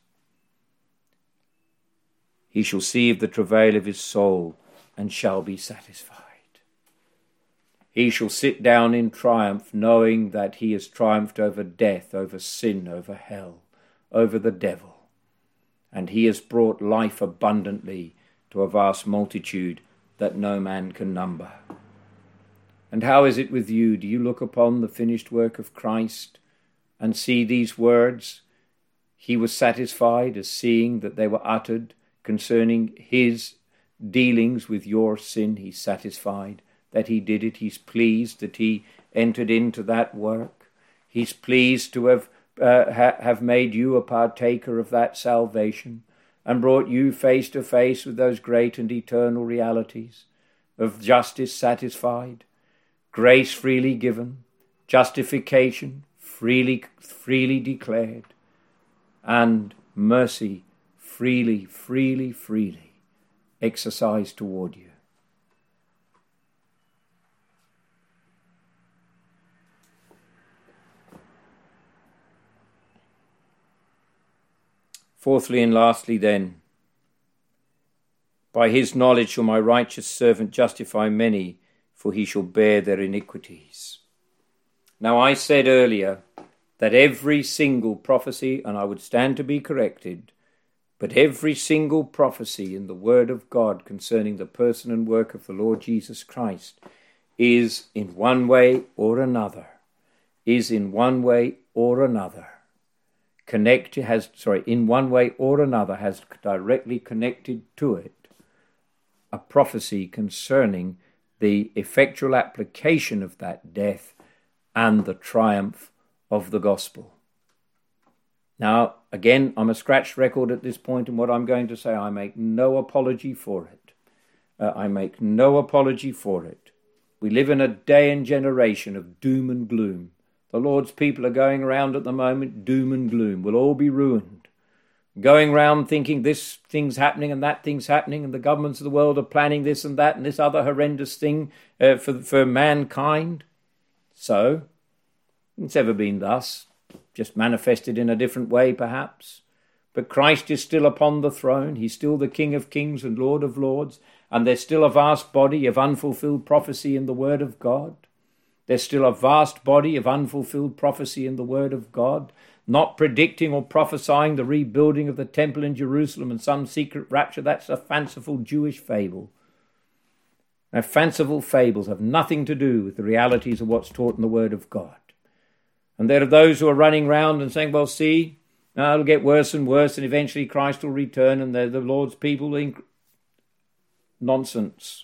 He shall see of the travail of his soul and shall be satisfied. He shall sit down in triumph, knowing that he has triumphed over death, over sin, over hell, over the devil. And he has brought life abundantly to a vast multitude that no man can number. And how is it with you? Do you look upon the finished work of Christ and see these words? He was satisfied, as seeing that they were uttered concerning his dealings with your sin. He's satisfied that he did it. He's pleased that he entered into that work. He's pleased to have uh, ha- have made you a partaker of that salvation and brought you face to face with those great and eternal realities of justice satisfied, grace freely given, justification freely freely declared, and mercy freely, freely, freely exercised toward you. Fourthly and lastly then, by his knowledge shall my righteous servant justify many, for he shall bear their iniquities. Now I said earlier that every single prophecy, and I would stand to be corrected, but every single prophecy in the Word of God concerning the person and work of the Lord Jesus Christ is in one way or another, is in one way or another, connect has sorry in one way or another has directly connected to it a prophecy concerning the effectual application of that death and the triumph of the gospel. Now, again, I'm a scratched record at this point in what I'm going to say. I make no apology for it. Uh, I make no apology for it. We live in a day and generation of doom and gloom. The Lord's people are going around at the moment, doom and gloom. We'll all be ruined. Going around thinking this thing's happening and that thing's happening, and the governments of the world are planning this and that and this other horrendous thing uh, for, for mankind. So, it's ever been thus, just manifested in a different way perhaps. But Christ is still upon the throne. He's still the King of kings and Lord of lords, and there's still a vast body of unfulfilled prophecy in the Word of God. There's still a vast body of unfulfilled prophecy in the Word of God, not predicting or prophesying the rebuilding of the temple in Jerusalem and some secret rapture. That's a fanciful Jewish fable. Now, fanciful fables have nothing to do with the realities of what's taught in the Word of God. And there are those who are running round and saying, well, see, now it'll get worse and worse, and eventually Christ will return and the, the Lord's people will inc-. Nonsense.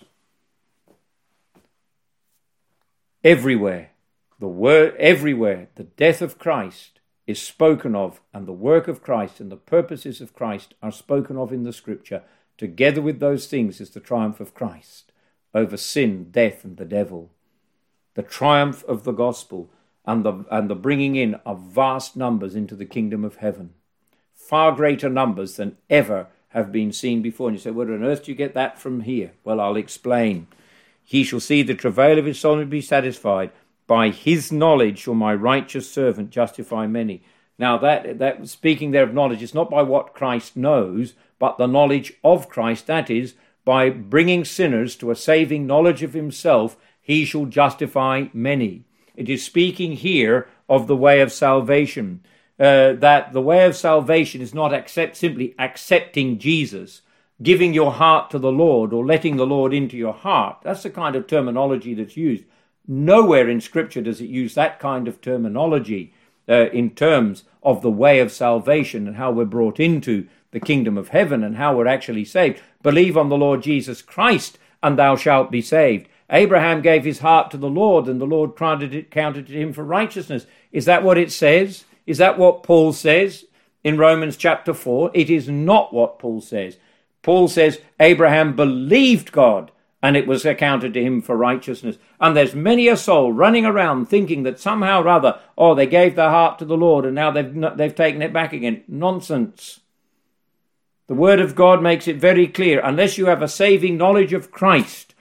Everywhere, the word, everywhere, the death of Christ is spoken of, and the work of Christ and the purposes of Christ are spoken of in the Scripture. Together with those things is the triumph of Christ over sin, death, and the devil. The triumph of the gospel and the and the bringing in of vast numbers into the kingdom of heaven, far greater numbers than ever have been seen before. And you say, where on earth do you get that from here? Well, I'll explain. He shall see the travail of his soul and be satisfied. By his knowledge shall my righteous servant justify many. Now, that, that speaking there of knowledge, it's not by what Christ knows, but the knowledge of Christ. That is, by bringing sinners to a saving knowledge of himself, he shall justify many. It is speaking here of the way of salvation, uh, that the way of salvation is not accept, simply accepting Jesus, giving your heart to the Lord or letting the Lord into your heart. That's the kind of terminology that's used. Nowhere in Scripture does it use that kind of terminology uh, in terms of the way of salvation and how we're brought into the kingdom of heaven and how we're actually saved. Believe on the Lord Jesus Christ and thou shalt be saved. Abraham gave his heart to the Lord and the Lord counted it, counted it him for righteousness. Is that what it says? Is that what Paul says in Romans chapter four? It is not what Paul says. Paul says Abraham believed God and it was accounted to him for righteousness. And there's many a soul running around thinking that somehow or other, oh, they gave their heart to the Lord and now they've not, they've taken it back again. Nonsense. The Word of God makes it very clear. Unless you have a saving knowledge of Christ,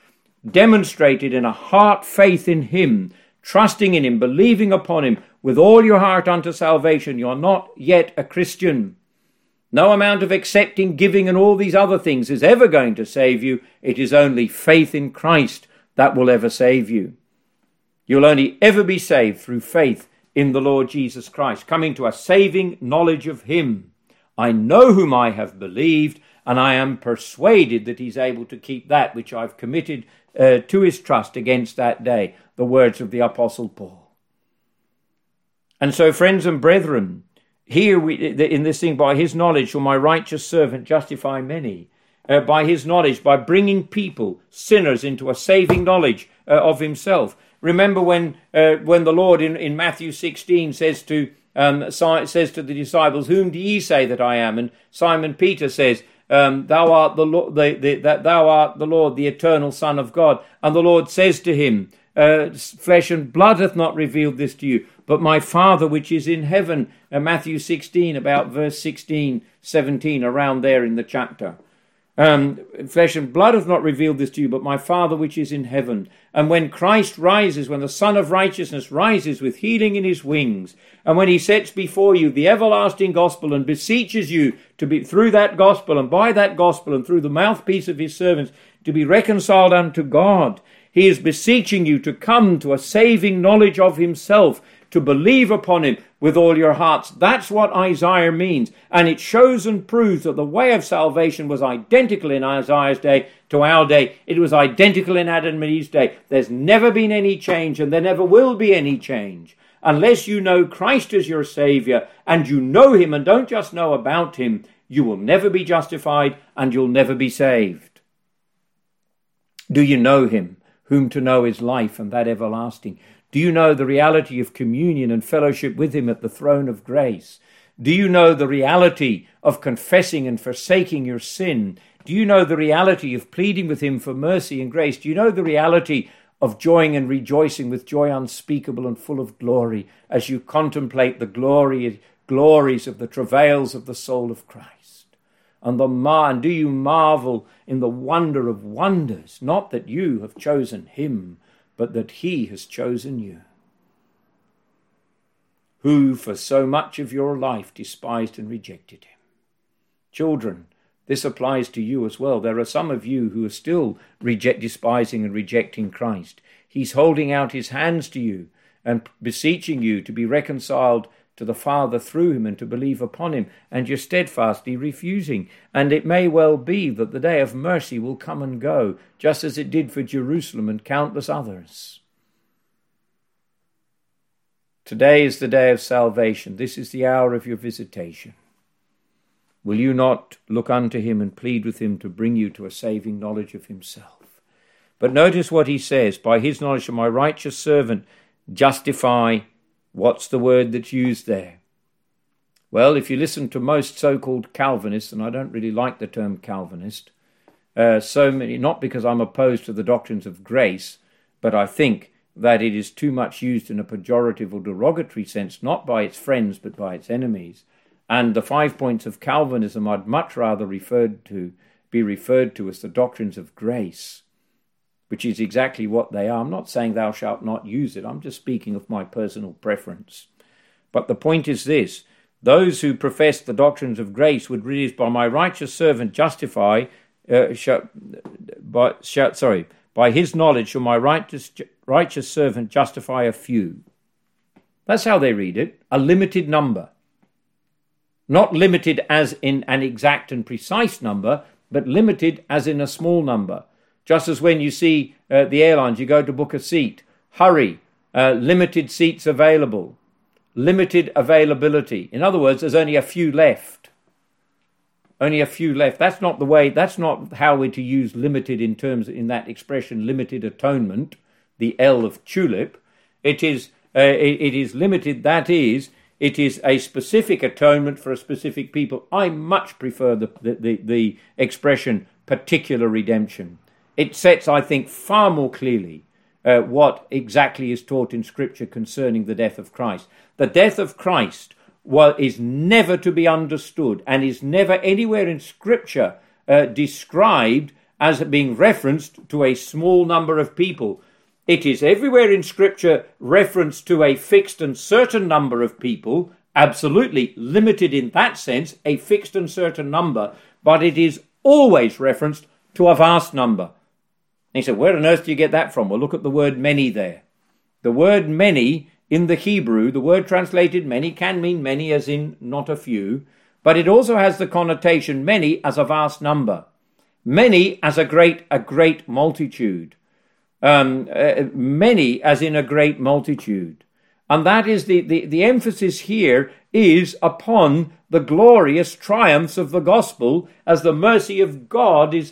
demonstrated in a heart faith in him, trusting in him, believing upon him with all your heart unto salvation, you're not yet a Christian. No amount of accepting, giving, and all these other things is ever going to save you. It is only faith in Christ that will ever save you. You'll only ever be saved through faith in the Lord Jesus Christ, coming to a saving knowledge of him. I know whom I have believed, and I am persuaded that he's able to keep that which I've committed uh, to his trust against that day. The words of the Apostle Paul. And so, friends and brethren, here we, in this thing, by his knowledge shall my righteous servant justify many. Uh, by his knowledge, by bringing people, sinners, into a saving knowledge uh, of himself. Remember when uh, when the Lord in, in Matthew sixteen says to um, says to the disciples, "Whom do ye say that I am?" And Simon Peter says, um, "Thou art the Lord, the, the, that thou art the Lord, the eternal Son of God." And the Lord says to him, uh, "Flesh and blood hath not revealed this to you, but my Father which is in heaven." Uh, Matthew sixteen, about verse sixteen, seventeen, around there in the chapter. Um, flesh and blood hath not revealed this to you, but my Father which is in heaven. And when Christ rises, when the Son of Righteousness rises with healing in his wings, and when he sets before you the everlasting gospel and beseeches you to be through that gospel and by that gospel and through the mouthpiece of his servants to be reconciled unto God, he is beseeching you to come to a saving knowledge of himself, to believe upon him with all your hearts. That's what Isaiah means. And it shows and proves that the way of salvation was identical in Isaiah's day to our day. It was identical in Adam and Eve's day. There's never been any change, and there never will be any change. Unless you know Christ as your Saviour, and you know him and don't just know about him, you will never be justified and you'll never be saved. Do you know him? Whom to know is life, and that everlasting. Do you know the reality of communion and fellowship with him at the throne of grace? Do you know the reality of confessing and forsaking your sin? Do you know the reality of pleading with him for mercy and grace? Do you know the reality of joying and rejoicing with joy unspeakable and full of glory as you contemplate the glory, glories of the travails of the soul of Christ? And the man, do you marvel in the wonder of wonders, not that you have chosen him, but that he has chosen you, who for so much of your life despised and rejected him. Children, this applies to you as well. There are some of you who are still reject, despising and rejecting Christ. He's holding out his hands to you and beseeching you to be reconciled to the Father through him and to believe upon him, and you're steadfastly refusing. And it may well be that the day of mercy will come and go, just as it did for Jerusalem and countless others. Today is the day of salvation. This is the hour of your visitation. Will you not look unto him and plead with him to bring you to a saving knowledge of himself? But notice what he says, by his knowledge shall my righteous servant justify. What's the word that's used there? Well, if you listen to most so-called Calvinists, and I don't really like the term Calvinist, uh, so many, not because I'm opposed to the doctrines of grace, but I think that it is too much used in a pejorative or derogatory sense, not by its friends, but by its enemies. And the five points of Calvinism I'd much rather referred to, be referred to as the doctrines of grace, which is exactly what they are. I'm not saying thou shalt not use it. I'm just speaking of my personal preference. But the point is this. Those who profess the doctrines of grace would read it, by my righteous servant justify, uh, shall, by, shall, sorry, by his knowledge shall my righteous, righteous servant justify a few. That's how they read it, a limited number. Not limited as in an exact and precise number, but limited as in a small number. Just as when you see uh, the airlines, you go to book a seat, hurry, uh, limited seats available, limited availability. In other words, there's only a few left. Only a few left. That's not the way, that's not how we're to use limited in terms, in that expression, limited atonement, the L of tulip. It is, uh, it, it is limited, that is, it is a specific atonement for a specific people. I much prefer the, the, the, the expression particular redemption. It sets, I think, far more clearly uh, what exactly is taught in Scripture concerning the death of Christ. The death of Christ well, is never to be understood and is never anywhere in Scripture uh, described as being referenced to a small number of people. It is everywhere in Scripture referenced to a fixed and certain number of people, absolutely limited in that sense, a fixed and certain number, but it is always referenced to a vast number. And he said, where on earth do you get that from? Well, look at the word many there. The word many in the Hebrew, the word translated many can mean many as in not a few, but it also has the connotation many as a vast number. Many as a great, a great multitude. Um, uh, many as in a great multitude. And that is the, the, the emphasis here is upon the glorious triumphs of the gospel as the mercy of God is,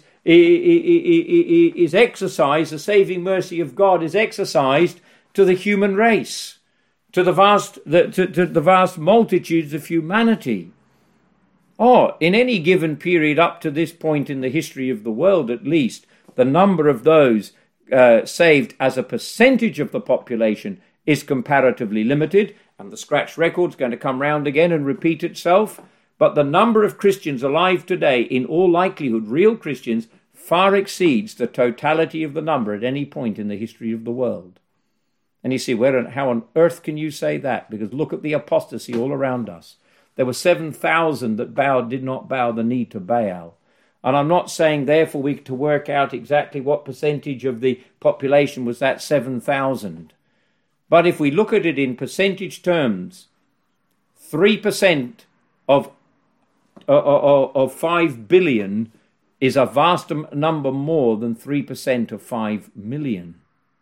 is exercised, the saving mercy of God is exercised to the human race, to the vast, the, to, to the vast multitudes of humanity. Or, in any given period up to this point in the history of the world at least, the number of those uh, saved as a percentage of the population is comparatively limited, and the scratch record's going to come round again and repeat itself. But the number of Christians alive today, in all likelihood, real Christians, far exceeds the totality of the number at any point in the history of the world. And you see, where, how on earth can you say that? Because look at the apostasy all around us. There were seven thousand that bowed, did not bow the knee to Baal. And I'm not saying, therefore, we to work out exactly what percentage of the population was that seven thousand. But if we look at it in percentage terms, three percent of, uh, of five billion is a vast number more than three percent of five million.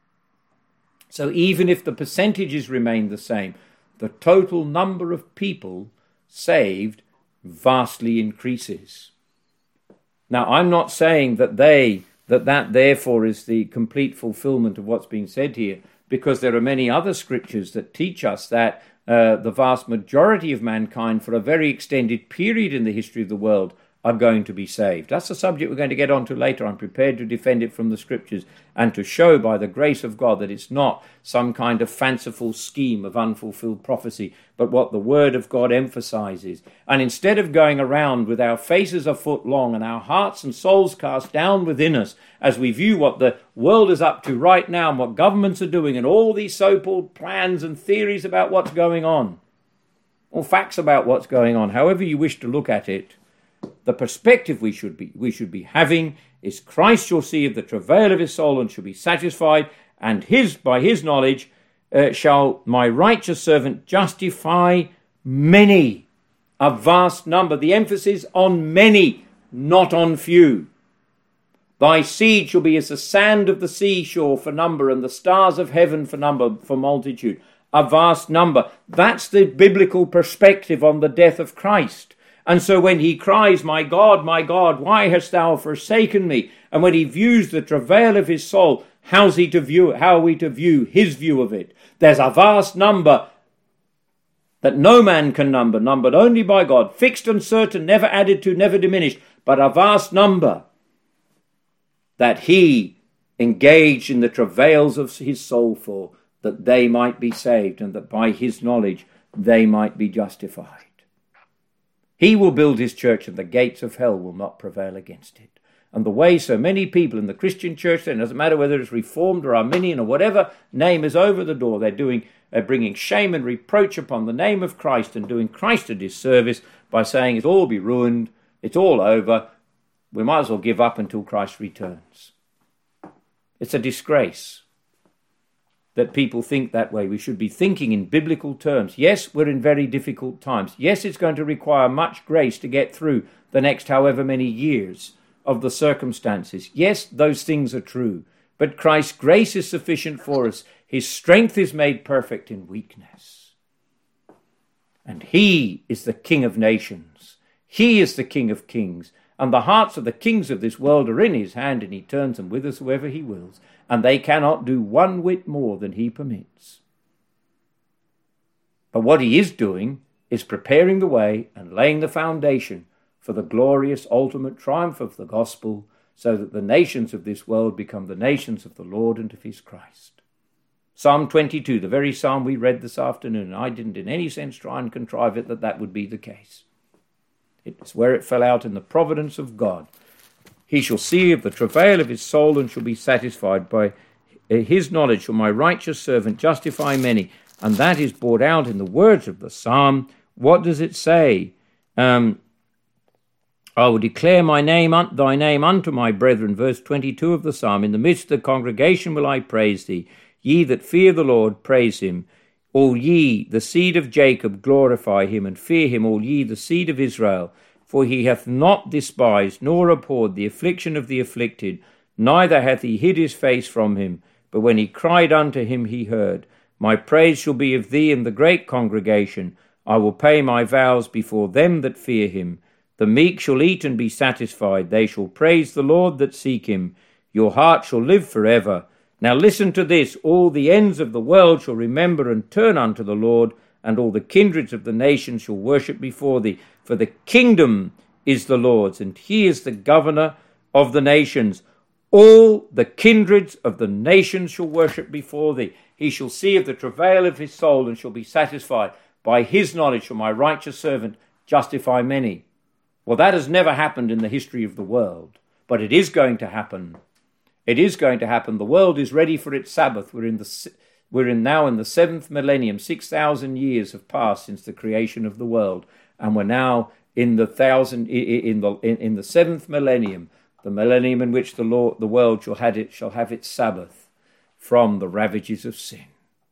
So even if the percentages remain the same, the total number of people saved vastly increases. Now, I'm not saying that they, that that therefore is the complete fulfillment of what's being said here, because there are many other scriptures that teach us that uh, the vast majority of mankind for a very extended period in the history of the world are going to be saved. That's a subject we're going to get onto later. I'm prepared to defend it from the scriptures and to show by the grace of God that it's not some kind of fanciful scheme of unfulfilled prophecy, but what the word of God emphasizes. And instead of going around with our faces a foot long and our hearts and souls cast down within us as we view what the world is up to right now and what governments are doing and all these so-called plans and theories about what's going on, or facts about what's going on, however you wish to look at it, the perspective we should be we should be having is Christ shall see of the travail of his soul and shall be satisfied, and his by his knowledge uh, shall my righteous servant justify many, a vast number. The emphasis on many, not on few. Thy seed shall be as the sand of the seashore for number, and the stars of heaven for number, for multitude. A vast number. That's the biblical perspective on the death of Christ. And so when he cries, my God, my God, why hast thou forsaken me? And when he views the travail of his soul, how's he to view it? How are we to view his view of it? There's a vast number that no man can number, numbered only by God, fixed and certain, never added to, never diminished, but a vast number that he engaged in the travails of his soul for, that they might be saved, and that by his knowledge they might be justified. He will build his church, and the gates of hell will not prevail against it. And the way so many people in the Christian church, then, it doesn't matter whether it's Reformed or Arminian or whatever name is over the door, they're doing, they're bringing shame and reproach upon the name of Christ and doing Christ a disservice by saying it'll all be ruined, it's all over, we might as well give up until Christ returns. It's a disgrace that people think that way. We should be thinking in biblical terms. Yes, we're in very difficult times. Yes, it's going to require much grace to get through the next however many years of the circumstances. Yes, those things are true. But Christ's grace is sufficient for us. His strength is made perfect in weakness. And he is the King of nations. He is the King of kings. And the hearts of the kings of this world are in his hand, and he turns them whithersoever he wills. And they cannot do one whit more than he permits. But what he is doing is preparing the way and laying the foundation for the glorious ultimate triumph of the gospel, so that the nations of this world become the nations of the Lord and of his Christ. Psalm twenty-two, the very psalm we read this afternoon, I didn't in any sense try and contrive it that that would be the case. It's where it fell out in the providence of God. He shall see of the travail of his soul and shall be satisfied. By his knowledge shall my righteous servant justify many. And that is brought out in the words of the psalm. What does it say? Um, I will declare my name, un- thy name unto my brethren. Verse twenty-two of the psalm. In the midst of the congregation will I praise thee. Ye that fear the Lord, praise him. All ye, the seed of Jacob, glorify him, and fear him, all ye, the seed of Israel. For he hath not despised, nor abhorred the affliction of the afflicted, neither hath he hid his face from him. But when he cried unto him, he heard. My praise shall be of thee in the great congregation. I will pay my vows before them that fear him. The meek shall eat and be satisfied. They shall praise the Lord that seek him. Your heart shall live forever. Now listen to this. All the ends of the world shall remember and turn unto the Lord, and all the kindreds of the nations shall worship before thee. For the kingdom is the Lord's, and he is the governor of the nations. All the kindreds of the nations shall worship before thee. He shall see of the travail of his soul, and shall be satisfied. By his knowledge shall my righteous servant justify many. Well, that has never happened in the history of the world, but it is going to happen. It is going to happen. The world is ready for its Sabbath. We're in the we're in now in the seventh millennium. Six thousand years have passed since the creation of the world, and we're now in the thousand in the in, in the seventh millennium, the millennium in which the Lord, the world shall have it shall have its Sabbath from the ravages of sin.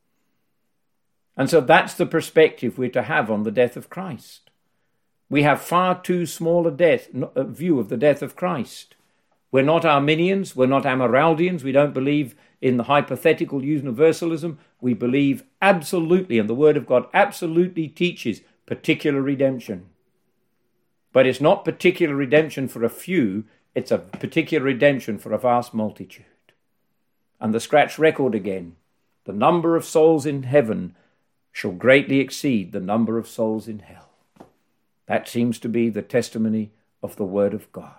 And so that's the perspective we're to have on the death of Christ. We have far too small a, death, a view of the death of Christ. We're not Arminians, we're not Amyraldians, we don't believe in the hypothetical universalism. We believe absolutely, and the Word of God absolutely teaches particular redemption. But it's not particular redemption for a few, it's a particular redemption for a vast multitude. And the scratch record again, the number of souls in heaven shall greatly exceed the number of souls in hell. That seems to be the testimony of the Word of God.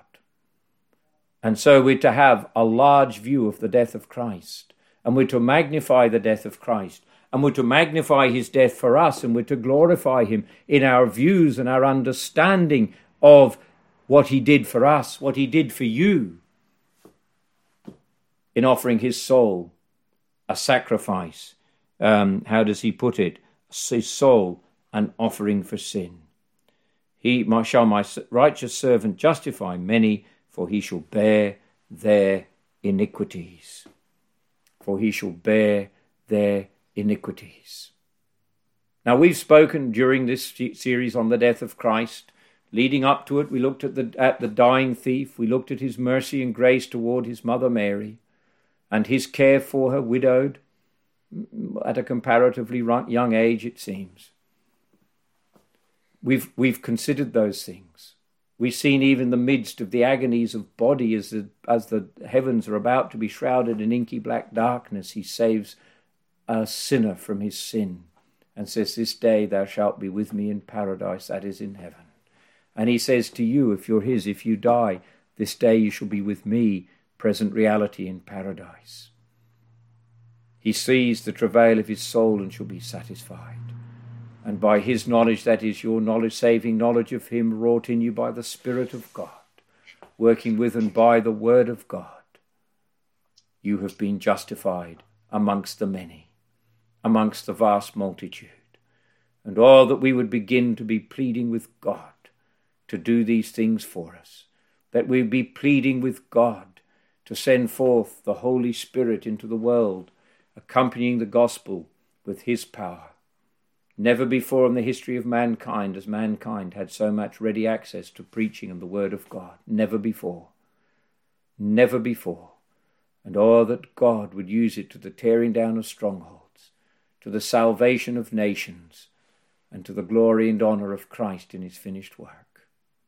And so we're to have a large view of the death of Christ, and we're to magnify the death of Christ, and we're to magnify his death for us, and we're to glorify him in our views and our understanding of what he did for us, what he did for you, in offering his soul, a sacrifice. Um, how does he put it? His soul, an offering for sin. He shall my righteous servant justify many, for he shall bear their iniquities. For he shall bear their iniquities. Now, we've spoken during this series on the death of Christ. Leading up to it, we looked at the, at the dying thief. We looked at his mercy and grace toward his mother Mary, and his care for her, widowed at a comparatively young age, it seems. We've, we've considered those things. We've seen even the midst of the agonies of body as the, as the heavens are about to be shrouded in inky black darkness, he saves a sinner from his sin and says, this day thou shalt be with me in paradise, that is in heaven. And he says to you, if you're his, if you die, this day you shall be with me, present reality in paradise. He sees the travail of his soul and shall be satisfied. And by his knowledge, that is your knowledge, saving knowledge of him, wrought in you by the Spirit of God, working with and by the Word of God, you have been justified amongst the many, amongst the vast multitude. And all that we would begin to be pleading with God to do these things for us, that we be pleading with God to send forth the Holy Spirit into the world, accompanying the gospel with his power. Never before in the history of mankind has mankind had so much ready access to preaching and the Word of God. Never before. Never before. And oh, that God would use it to the tearing down of strongholds, to the salvation of nations, and to the glory and honor of Christ in his finished work.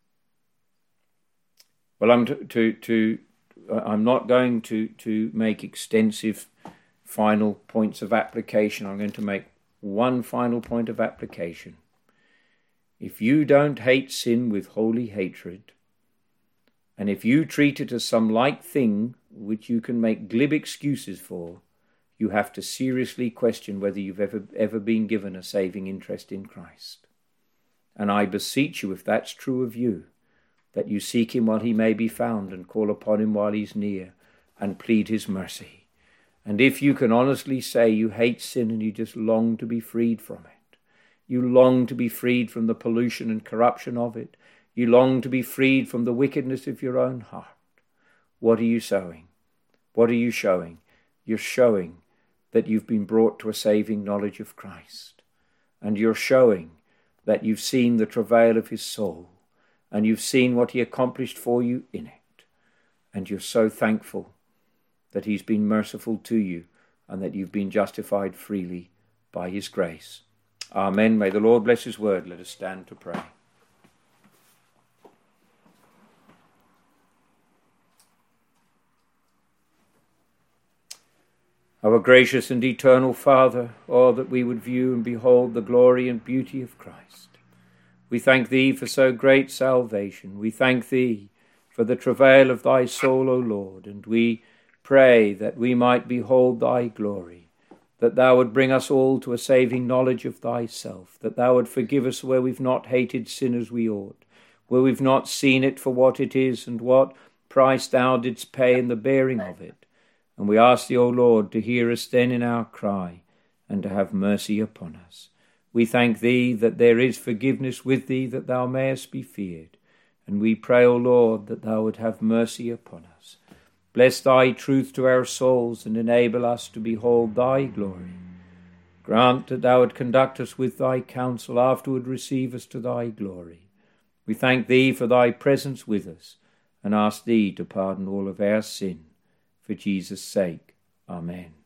Well, I'm to, to, to I'm not going to, to make extensive final points of application. I'm going to make one final point of application. If you don't hate sin with holy hatred, and if you treat it as some light thing which you can make glib excuses for, you have to seriously question whether you've ever, ever been given a saving interest in Christ. And I beseech you, if that's true of you, that you seek him while he may be found and call upon him while he's near and plead his mercy. And if you can honestly say you hate sin and you just long to be freed from it, you long to be freed from the pollution and corruption of it, you long to be freed from the wickedness of your own heart, what are you sowing? What are you showing? You're showing that you've been brought to a saving knowledge of Christ. And you're showing that you've seen the travail of his soul, and you've seen what he accomplished for you in it. And you're so thankful that he's been merciful to you and that you've been justified freely by his grace. Amen. May the Lord bless his word. Let us stand to pray. Our gracious and eternal Father, oh, that we would view and behold the glory and beauty of Christ. We thank thee for so great salvation. We thank thee for the travail of thy soul, O Lord, and we pray that we might behold thy glory, that thou would bring us all to a saving knowledge of thyself, that thou would forgive us where we've not hated sin as we ought, where we've not seen it for what it is and what price thou didst pay in the bearing of it. And we ask thee, O Lord, to hear us then in our cry and to have mercy upon us. We thank thee that there is forgiveness with thee, that thou mayest be feared. And we pray, O Lord, that thou would have mercy upon us. Bless thy truth to our souls and enable us to behold thy glory. Grant that thou would conduct us with thy counsel, afterward receive us to thy glory. We thank thee for thy presence with us and ask thee to pardon all of our sin. For Jesus' sake. Amen.